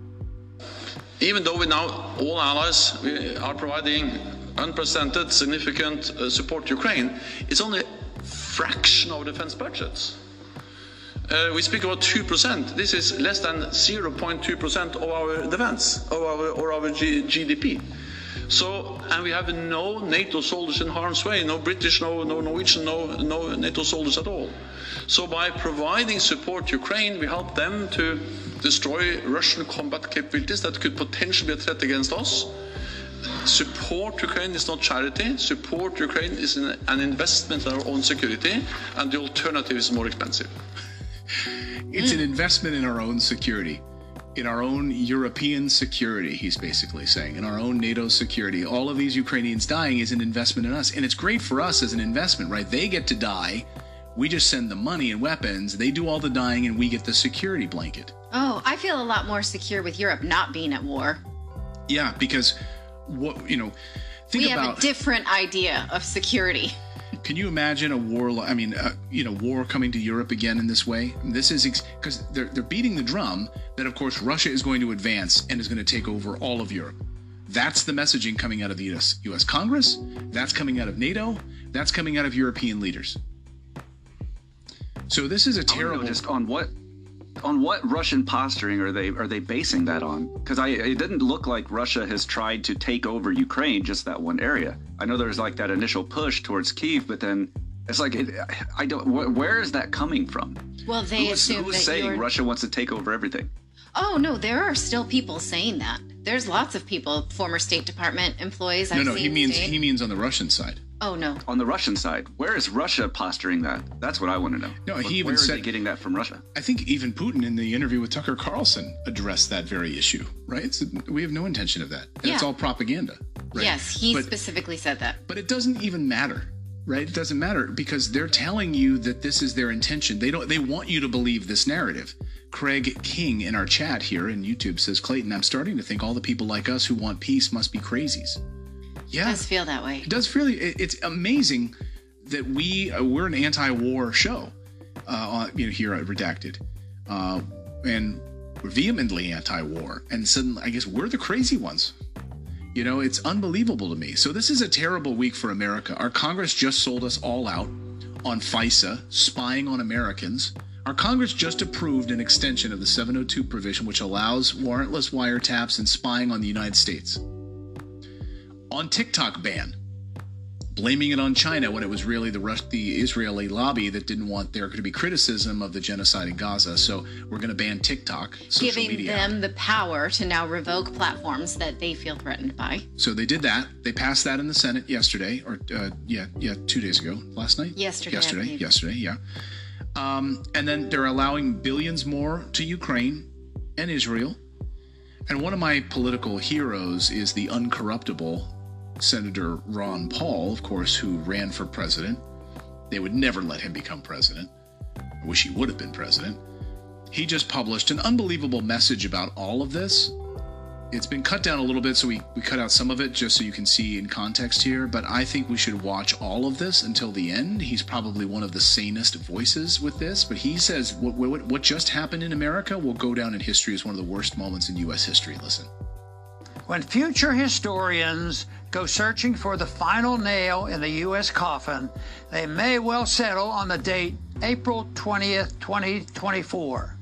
Speaker 1: Even though we now, all allies, we are providing unprecedented, significant uh, support to Ukraine, it's only a fraction of defense budgets. Uh, we speak about two percent. This is less than zero point two percent of our defense, of our, or our G D P. So, and we have no NATO soldiers in harm's way, no British, no, no Norwegian, no, no NATO soldiers at all. So by providing support to Ukraine, we help them to destroy Russian combat capabilities that could potentially be a threat against us. Support Ukraine is not charity. Support Ukraine is an, an investment in our own security, and the alternative is more expensive.
Speaker 20: It's an investment in our own security, in our own European security, he's basically saying, in our own NATO security. All of these Ukrainians dying is an investment in us, and it's great for us as an investment, right? They get to die. We just send the money and weapons. They do all the dying, and we get the security blanket.
Speaker 5: Oh, I feel a lot more secure with Europe not being at war.
Speaker 20: Yeah, because, what you know, think
Speaker 5: we
Speaker 20: about...
Speaker 5: We have a different idea of security.
Speaker 20: Can you imagine a war, I mean, uh, you know, war coming to Europe again in this way? This is because ex- they're, they're beating the drum that, of course, Russia is going to advance and is going to take over all of Europe. That's the messaging coming out of the U S, U S Congress. That's coming out of NATO. That's coming out of European leaders. So this is a terrible...
Speaker 8: Just on what on what Russian posturing are they are they basing that on? Because I it didn't look like Russia has tried to take over Ukraine, just that one area. I know there's like that initial push towards Kyiv, but then it's like it, I don't. Wh- where is that coming from?
Speaker 5: Well, they
Speaker 8: who's,
Speaker 5: assume
Speaker 8: who's
Speaker 5: that
Speaker 8: saying
Speaker 5: you're...
Speaker 8: Russia wants to take over everything?
Speaker 5: Oh no, there are still people saying that. There's lots of people, former State Department employees.
Speaker 20: No,
Speaker 5: I've
Speaker 20: no,
Speaker 5: seen
Speaker 20: he means
Speaker 5: state.
Speaker 20: he means on the Russian side.
Speaker 5: Oh no,
Speaker 8: on the Russian side, where is Russia posturing that? That's what I want to know.
Speaker 20: No,
Speaker 8: Where,
Speaker 20: he even
Speaker 8: where
Speaker 20: said
Speaker 8: are they getting that from Russia.
Speaker 20: I think even Putin in the interview with Tucker Carlson addressed that very issue. Right? It's, we have no intention of that. And
Speaker 5: Yeah.
Speaker 20: It's all propaganda. Right?
Speaker 5: Yes, he
Speaker 20: But-
Speaker 5: specifically said that.
Speaker 20: But it doesn't even matter, right? It doesn't matter because they're telling you that this is their intention. They don't. They want you to believe this narrative Craig King in our chat here in YouTube says, Clayton, I'm starting to think all the people like us who want peace must be crazies. Yeah,
Speaker 5: It does feel that way.
Speaker 20: It does feel. It, it's amazing that we uh, we're an anti-war show, uh, you know, here at Redacted, uh, and we're vehemently anti-war, and suddenly I guess we're the crazy ones. You know, it's unbelievable to me. So this is a terrible week for America. Our Congress just sold us all out on FISA, spying on Americans. Our Congress just approved an extension of the seven oh two provision, which allows warrantless wiretaps and spying on the United States. On TikTok ban, blaming it on China when it was really the Rus- the Israeli lobby that didn't want there to be criticism of the genocide in Gaza. So we're going to ban TikTok, social
Speaker 5: Giving
Speaker 20: media.
Speaker 5: them the power to now revoke platforms that they feel threatened by.
Speaker 20: So they did that. They passed that in the Senate yesterday, or uh, yeah, yeah, two days ago, last night.
Speaker 5: Yesterday.
Speaker 20: Yesterday. Yesterday. Yeah. Um, and then they're allowing billions more to Ukraine and Israel. And one of my political heroes is the uncorruptible Senator Ron Paul, of course, who ran for president. They would never let him become president. I wish he would have been president. He just published an unbelievable message about all of this. It's been cut down a little bit, so we, we cut out some of it just so you can see in context here, but I think we should watch all of this until the end. He's probably one of the sanest voices with this, but he says what, what, what just happened in America will go down in history as one of the worst moments in U S history. Listen.
Speaker 9: When future historians go searching for the final nail in the U S coffin, they may well settle on the date April twentieth, twenty twenty-four.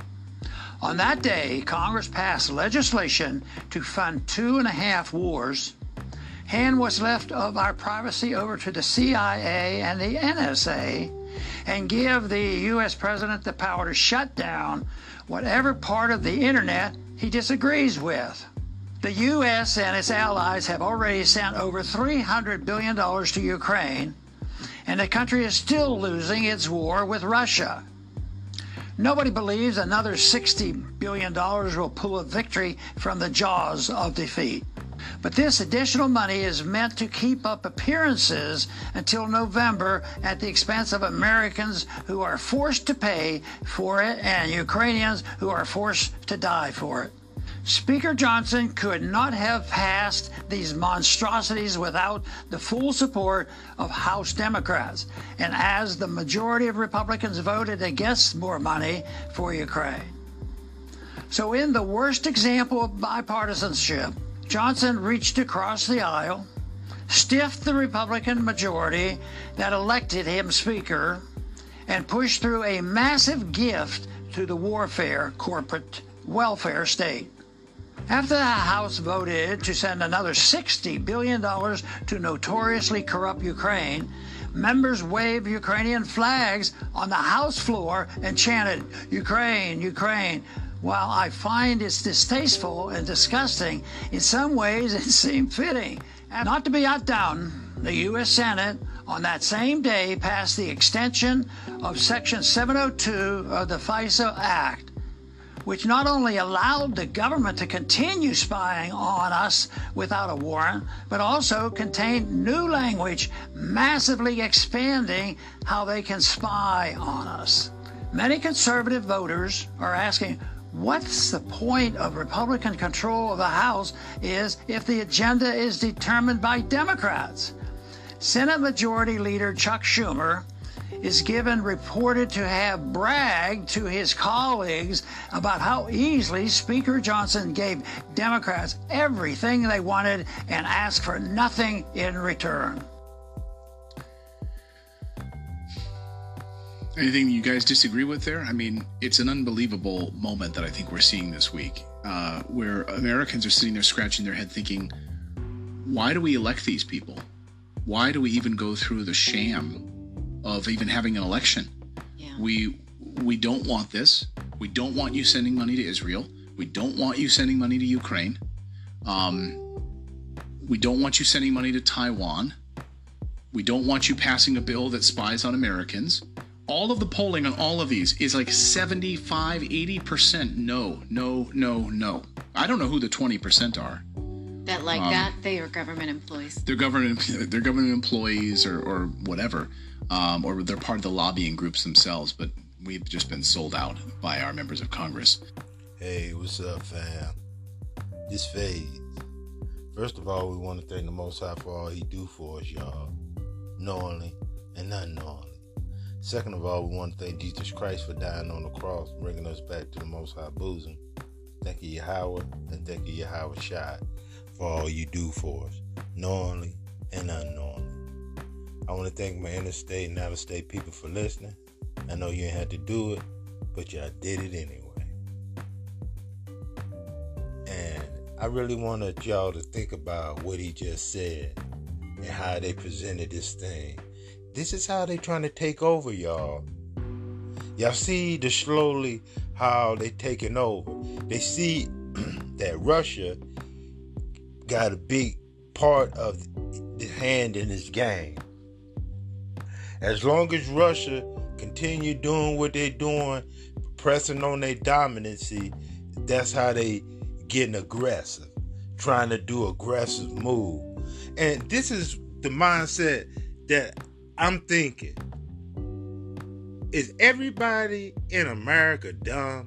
Speaker 9: On that day, Congress passed legislation to fund two and a half wars, hand what's left of our privacy over to the C I A and the N S A, and give the U S president the power to shut down whatever part of the internet he disagrees with. The U S and its allies have already sent over three hundred billion dollars to Ukraine, and the country is still losing its war with Russia. Nobody believes another sixty billion dollars will pull a victory from the jaws of defeat. But this additional money is meant to keep up appearances until November at the expense of Americans who are forced to pay for it and Ukrainians who are forced to die for it. Speaker Johnson could not have passed these monstrosities without the full support of House Democrats, and as the majority of Republicans voted against more money for Ukraine. So in the worst example of bipartisanship, Johnson reached across the aisle, stiffed the Republican majority that elected him Speaker, and pushed through a massive gift to the warfare corporate welfare state. After the House voted to send another sixty billion dollars to notoriously corrupt Ukraine, members waved Ukrainian flags on the House floor and chanted, "Ukraine, Ukraine." While I find it's distasteful and disgusting, in some ways it seemed fitting. And not to be outdone, the U S Senate on that same day passed the extension of Section seven oh two of the FISA Act, which not only allowed the government to continue spying on us without a warrant, but also contained new language massively expanding how they can spy on us. Many conservative voters are asking, what's the point of Republican control of the House is if the agenda is determined by Democrats? Senate Majority Leader Chuck Schumer is given reported to have bragged to his colleagues about how easily Speaker Johnson gave Democrats everything they wanted and asked for nothing in return.
Speaker 20: Anything you guys disagree with there? I mean, it's an unbelievable moment that I think we're seeing this week, uh, where Americans are sitting there scratching their head thinking, why do we elect these people? Why do we even go through the sham of even having an election? Yeah. We we don't want this. We don't want you sending money to Israel. We don't want you sending money to Ukraine. Um, we don't want you sending money to Taiwan. We don't want you passing a bill that spies on Americans. All of the polling on all of these is like seventy-five, eighty percent no, no, no, no. I don't know who the twenty percent are.
Speaker 5: That like
Speaker 20: um,
Speaker 5: that, they are government employees.
Speaker 20: They're government, they're government employees or, or whatever. Um, or they're part of the lobbying groups themselves, but we've just been sold out by our members of Congress.
Speaker 10: Hey, what's up, fam? This phase. First of all, we want to thank the Most High for all he do for us, y'all, knowingly and unknowingly. Second of all, we want to thank Jesus Christ for dying on the cross, bringing us back to the Most High bosom. Thank you, Yahweh, and thank you, Yahweh Shai, for all you do for us, knowingly and unknowingly. I want to thank my interstate and out-of-state people for listening. I know you ain't had to do it, but y'all did it anyway. And I really wanted y'all to think about what he just said and how they presented this thing. This is how they trying to take over, y'all. Y'all see the slowly how they taking over. They see that Russia got a big part of the hand in this game. As long as Russia continue doing what they're doing, pressing on their dominancy, that's how they getting aggressive, trying to do aggressive move. And this is the mindset that I'm thinking. Is everybody in America dumb?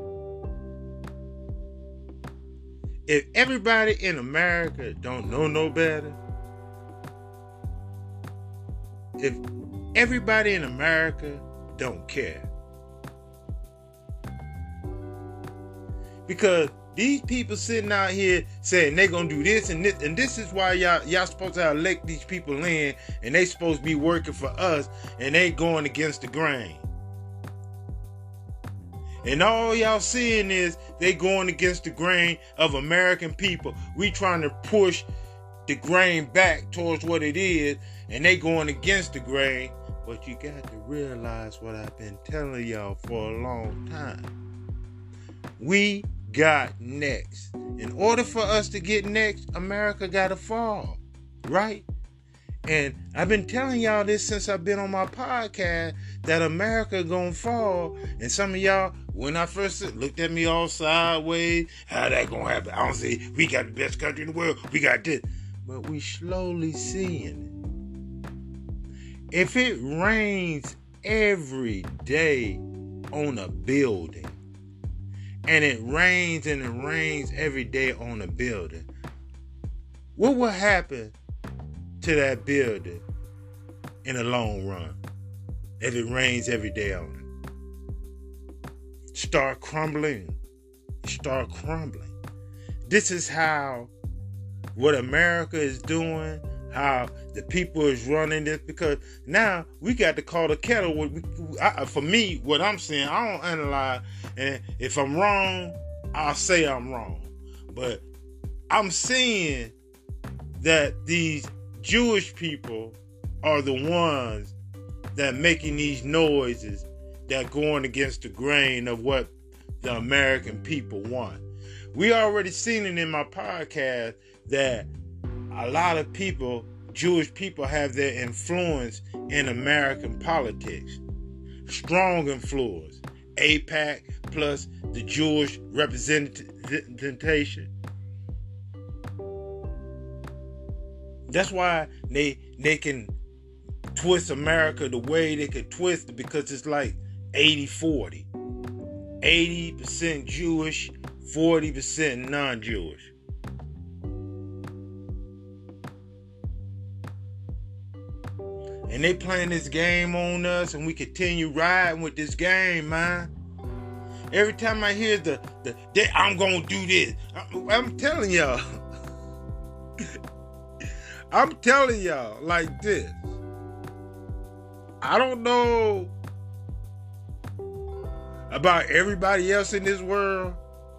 Speaker 10: If everybody in America don't know no better, if everybody in America don't care, because these people sitting out here saying they gonna do this and this, and this is why y'all y'all supposed to elect these people in, and they supposed to be working for us, and they going against the grain. And all y'all seeing is they going against the grain of American people. We trying to push the grain back towards what it is, and they going against the grain. But you got to realize what I've been telling y'all for a long time. We got next. In order for us to get next, America got to fall, right? And I've been telling y'all this since I've been on my podcast, that America gonna fall. And some of y'all, when I first looked at me all sideways, how that gonna happen? I don't say we got the best country in the world, we got this. But we slowly seeing it. If it rains every day on a building, and it rains and it rains every day on a building, what will happen to that building in the long run if it rains every day on it? Start crumbling. Start crumbling. This is how what America is doing, how the people is running this, because now we got to call the kettle. We, I, for me, what I'm saying, I don't analyze, and if I'm wrong, I'll say I'm wrong. But I'm seeing that these Jewish people are the ones that making these noises that going against the grain of what the American people want. We already seen it in my podcast that a lot of people, Jewish people, have their influence in American politics. Strong influence. AIPAC plus the Jewish representation. That's why they they can twist America the way they could twist it, because it's like eighty forty. eighty percent Jewish, forty percent non-Jewish. And they playing this game on us, and we continue riding with this game, man. Every time I hear the, the they, I'm gonna do this, I'm, I'm telling y'all. I'm telling y'all like this. I don't know about everybody else in this world,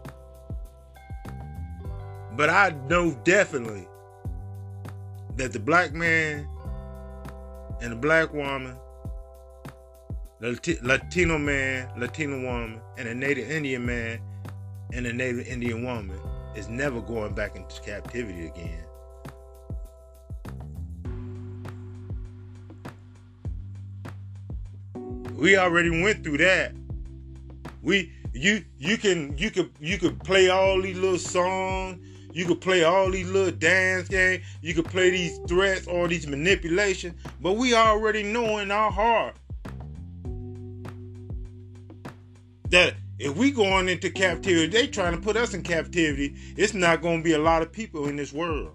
Speaker 10: but I know definitely that the black man and the black woman, the Latino man, Latino woman, and a Native Indian man and a Native Indian woman is never going back into captivity again. We already went through that. We you you can you could you could play all these little songs, you could play all these little dance games, you could play these threats, all these manipulations, but we already know in our heart that if we going into captivity, they trying to put us in captivity, it's not going to be a lot of people in this world.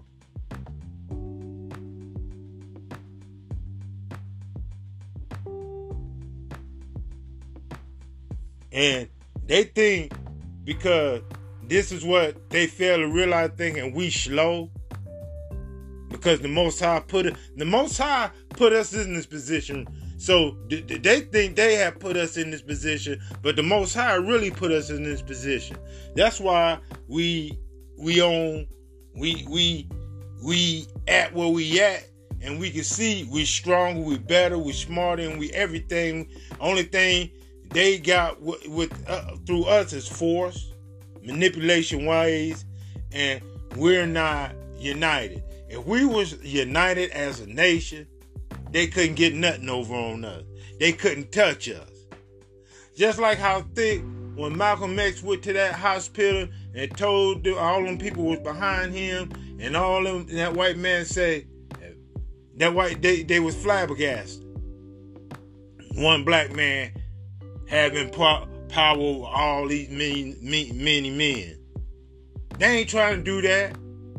Speaker 10: And they think because this is what they fail to realize, thinking we slow, because the Most High put it, the Most High put us in this position. So th- th- they think they have put us in this position, but the Most High really put us in this position. That's why we we on we we we at where we at, and we can see we stronger, we better, we smarter, and we everything. Only thing they got w- with uh, through us is force, manipulation ways, and we're not united. If we was united as a nation, they couldn't get nothing over on us. They couldn't touch us. Just like how thick when Malcolm X went to that hospital and told them, all them people was behind him, and all them that white man said that white they, they was flabbergasted. One black man having power over all these many, many, many men. They ain't trying to do that.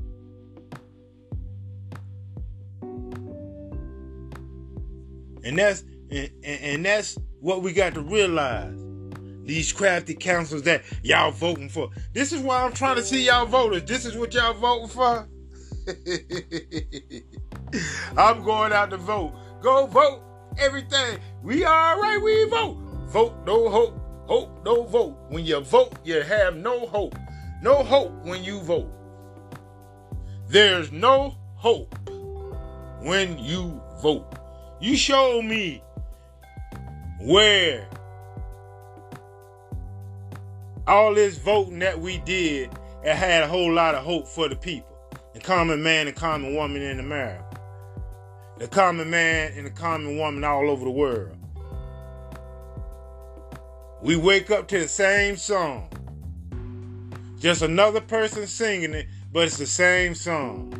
Speaker 10: And that's and, and that's what we got to realize. These crafty councils that y'all voting for. This is why I'm trying to see y'all voters. This is what y'all voting for. I'm going out to vote. Go vote. Everything. We all right. We vote. Vote. No hope. Hope. No vote. When you vote, you have no hope. No hope when you vote. There's no hope when you vote. You show me where all this voting that we did, it had a whole lot of hope for the people. The common man and common woman in America. The common man and the common woman all over the world. We wake up to the same song. Just another person singing it, but it's the same song.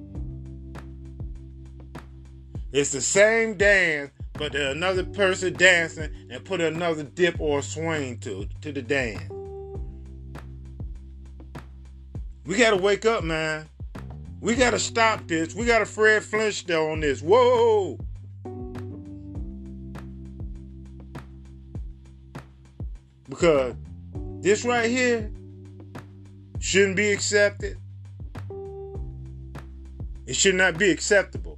Speaker 10: It's the same dance, but there's another person dancing and put another dip or a swing to, to the dance. We got to wake up, man. We got to stop this. We got to Fred Flintstone on this. Whoa! Because this right here shouldn't be accepted. It should not be acceptable.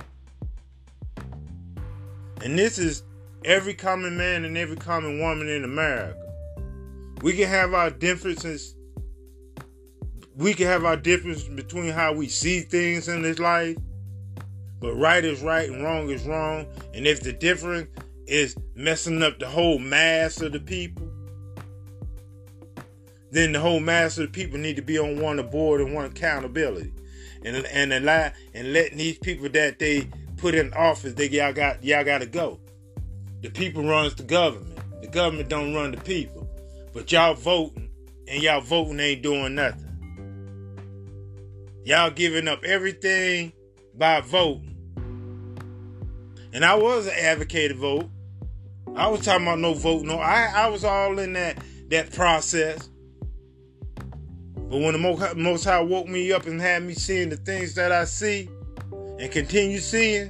Speaker 10: And this is every common man and every common woman in America. We can have our differences. We can have our differences between how we see things in this life. But right is right and wrong is wrong. And if the difference is messing up the whole mass of the people, then the whole mass of the people need to be on one accord and one accountability. And and allow, and letting these people that they put in office, they y'all got y'all got to go. The people runs the government. The government don't run the people. But y'all voting, and y'all voting ain't doing nothing. Y'all giving up everything by voting. And I was an advocate of vote. I was talking about no vote, no. I I was all in that that process. But when the Most, Most High woke me up and had me seeing the things that I see and continue seeing,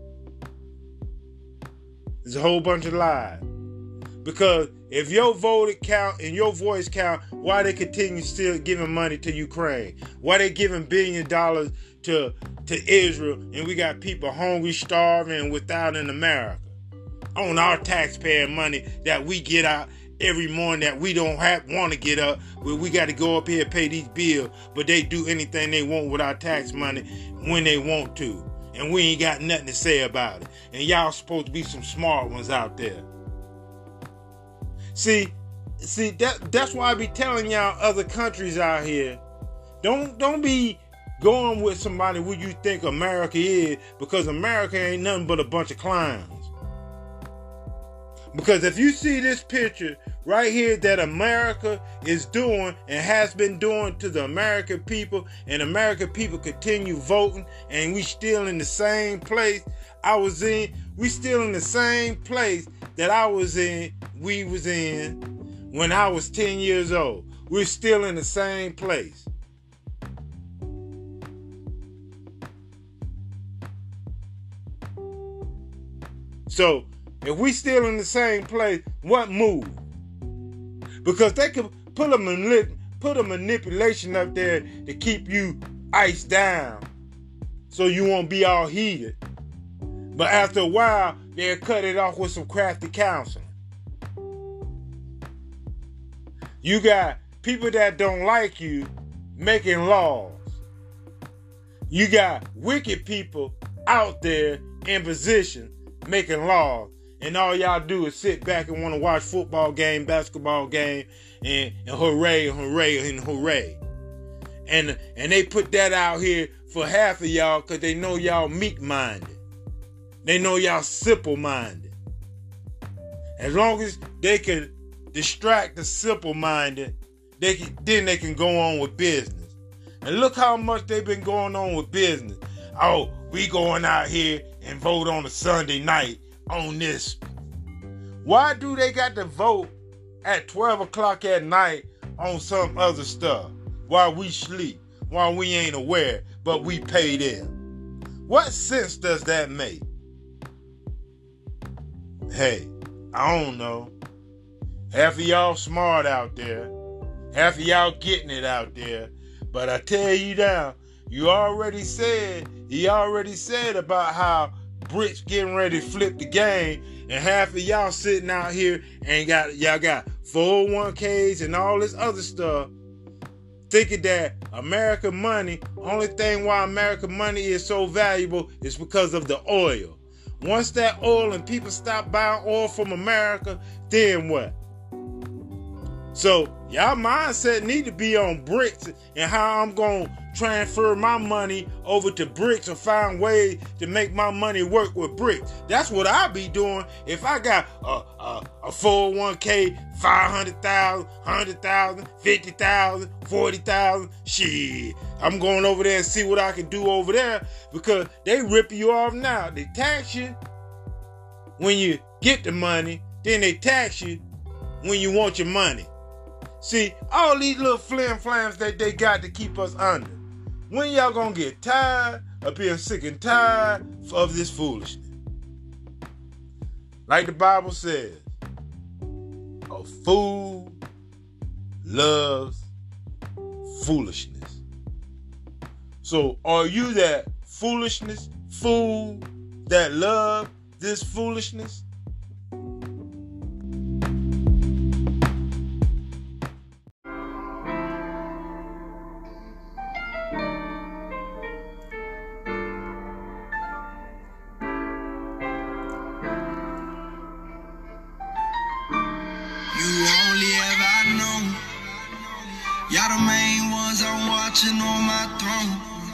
Speaker 10: there's a whole bunch of lies. Because if your vote count and your voice count, why they continue still giving money to Ukraine? Why they giving billion dollars to, to Israel, and we got people hungry, starving, and without in America? On our taxpayer money that we get out every morning that we don't have want to get up, where we got to go up here and pay these bills, but they do anything they want with our tax money when they want to. And we ain't got nothing to say about it. And y'all supposed to be some smart ones out there. See, see that that's why I be telling y'all other countries out here, don't don't be going with somebody who you think America is, because America ain't nothing but a bunch of clowns. Because if you see this picture right here that America is doing and has been doing to the American people, and American people continue voting, and we still in the same place I was in, we still in the same place that I was in, we was in when I was ten years old. We're still in the same place. So, if we still in the same place, what move? Because they could put a, manip- put a manipulation up there to keep you iced down so you won't be all heated. But after a while, they'll cut it off with some crafty counseling. You got people that don't like you making laws. You got wicked people out there in position making laws. And all y'all do is sit back and want to watch football game, basketball game, and, and hooray, hooray, and hooray. And, and they put that out here for half of y'all because they know y'all meek-minded. They know y'all simple-minded. As long as they can distract the simple-minded, they can, then they can go on with business. And look how much they've been going on with business. Oh, we going out here and vote on a Sunday night on this. Why do they got to vote at twelve o'clock at night on some other stuff while we sleep, while we ain't aware, but we pay them? What sense does that make? Hey, I don't know. Half of y'all smart out there. Half of y'all getting it out there. But I tell you now, you already said, he already said about how Brits getting ready to flip the game, and half of y'all sitting out here and got y'all got four oh one k's and all this other stuff, thinking that American money, only thing why American money is so valuable is because of the oil. Once that oil and people stop buying oil from America, then what? So y'all mindset need to be on bricks and how I'm going to transfer my money over to bricks or find ways to make my money work with bricks. That's what I'll be doing if I got a, a, a four oh one k, five hundred thousand, one hundred thousand, fifty thousand, forty thousand. Shit, I'm going over there and see what I can do over there because they rip you off now. They tax you when you get the money, then they tax you when you want your money. See, all these little flim-flams that they got to keep us under. When y'all gonna get tired of being sick and tired of this foolishness? Like the Bible says, a fool loves foolishness. So are you that foolishness fool that love this foolishness?
Speaker 11: Y'all the main ones I'm watching on my throne.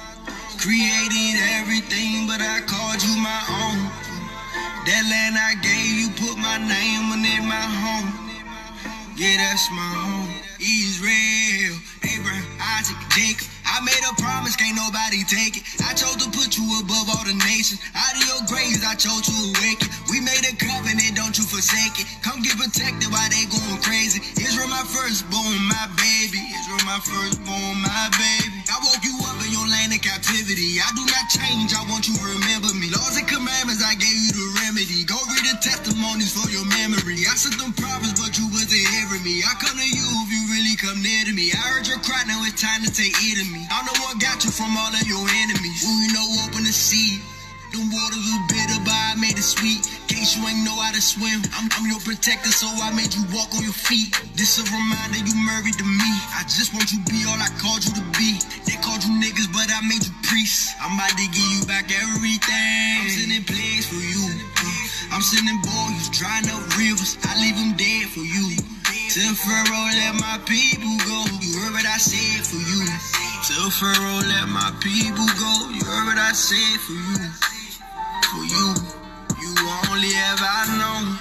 Speaker 11: Created everything, but I called you my own. That land I gave you, put my name on it, my home. Yeah, that's my home. Israel, Abraham, Isaac, Jacob. I made a promise, can't nobody take it. I chose to put you above all the nations. Out of your graves, I chose to awaken. We made a covenant, don't you forsake it. Come get protected while they going crazy. Israel, my firstborn, my baby. Israel, my firstborn, my baby. I woke you up in your land of captivity. I do not change, I want you to remember me. Laws and commandments, I gave you the remedy. Go read the testimonies for your memory. I sent them prophets, but you wasn't hearing me. I come to you if you really come near to me. I heard your cry, now it's time to take it to me. I know what got you from all of your enemies. Who you know open the sea. Them waters was bitter, but I made it sweet. Case you ain't know how to swim, I'm, I'm your protector, so I made you walk on your feet. This a reminder you married to me. I just want you to be all I called you to be. They called you niggas, but I made you priests. I'm about to give you back everything. I'm sending plagues for you. I'm sending boys, drying up rivers. I leave them dead for you. Tell Pharaoh, let my people go. You heard what I said for you. Tell Pharaoh, let my people go. You heard what I said for you. For you, you only ever known.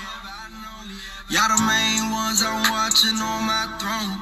Speaker 11: Y'all the main ones I'm watching on my throne.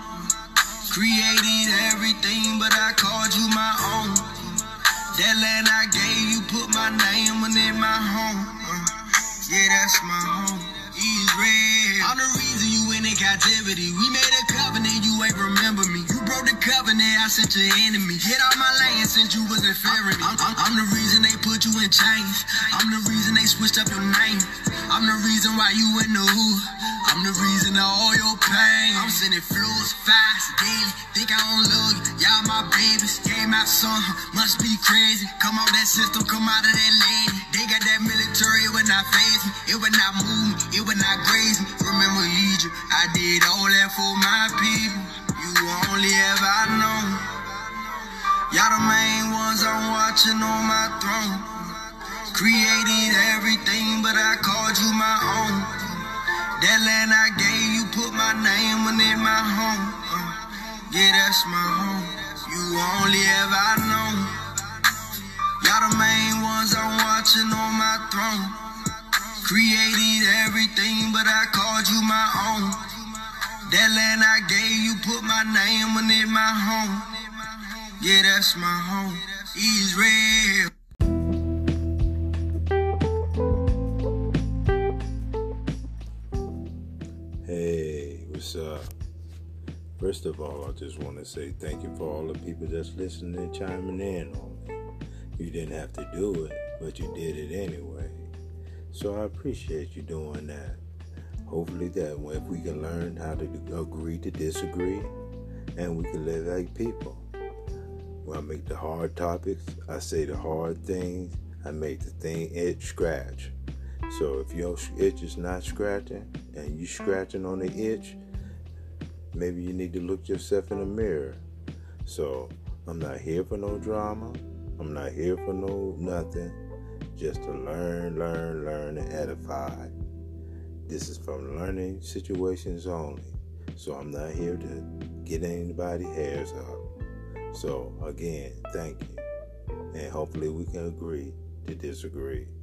Speaker 11: Created everything, but I called you my own. That land I gave you, put my name on it, my home. Uh, yeah, that's my home. Easy. real. I'm the reason you in in captivity. We made a covenant, you ain't remember me. You broke the covenant, I sent your enemy. Get out my lane since you was inferior. I'm, I'm, I'm the reason they put you in chains. I'm the reason they switched up your name. I'm the reason why you in the hood. I'm the reason of all your pain. I'm sending floors fast daily. Think I don't love you. Y'all my babies. Gave my son. Must be crazy. Come out that system. Come out of that lady. They got that military. It would not phase me. It would not move me. It would not graze me. Remember Egypt. I did all that for my people. You only ever known. Y'all the main ones I'm watching on my throne. Created everything, but I called you my own. That land I gave you, put my name on it, my home. Uh, yeah, that's my home. You only ever known. Y'all the main ones I'm watching on my throne. Created everything, but I called you my own. That land I gave you, put my name on it, my home. Yeah, that's my home. Israel.
Speaker 12: Hey, what's up? First of all, I just want to say thank you for all the people that's listening and chiming in on me. You didn't have to do it, but you did it anyway. So I appreciate you doing that. Hopefully that if we can learn how to agree to disagree, and we can live like people. When I make the hard topics, I say the hard things, I make the thing itch scratch. So if your itch is not scratching and you scratching on the itch, maybe you need to look yourself in the mirror. So I'm not here for no drama. I'm not here for no nothing. Just to learn, learn, learn, and edify. This is from learning situations only. So I'm not here to get anybody's hairs up. So again, thank you. And hopefully we can agree to disagree.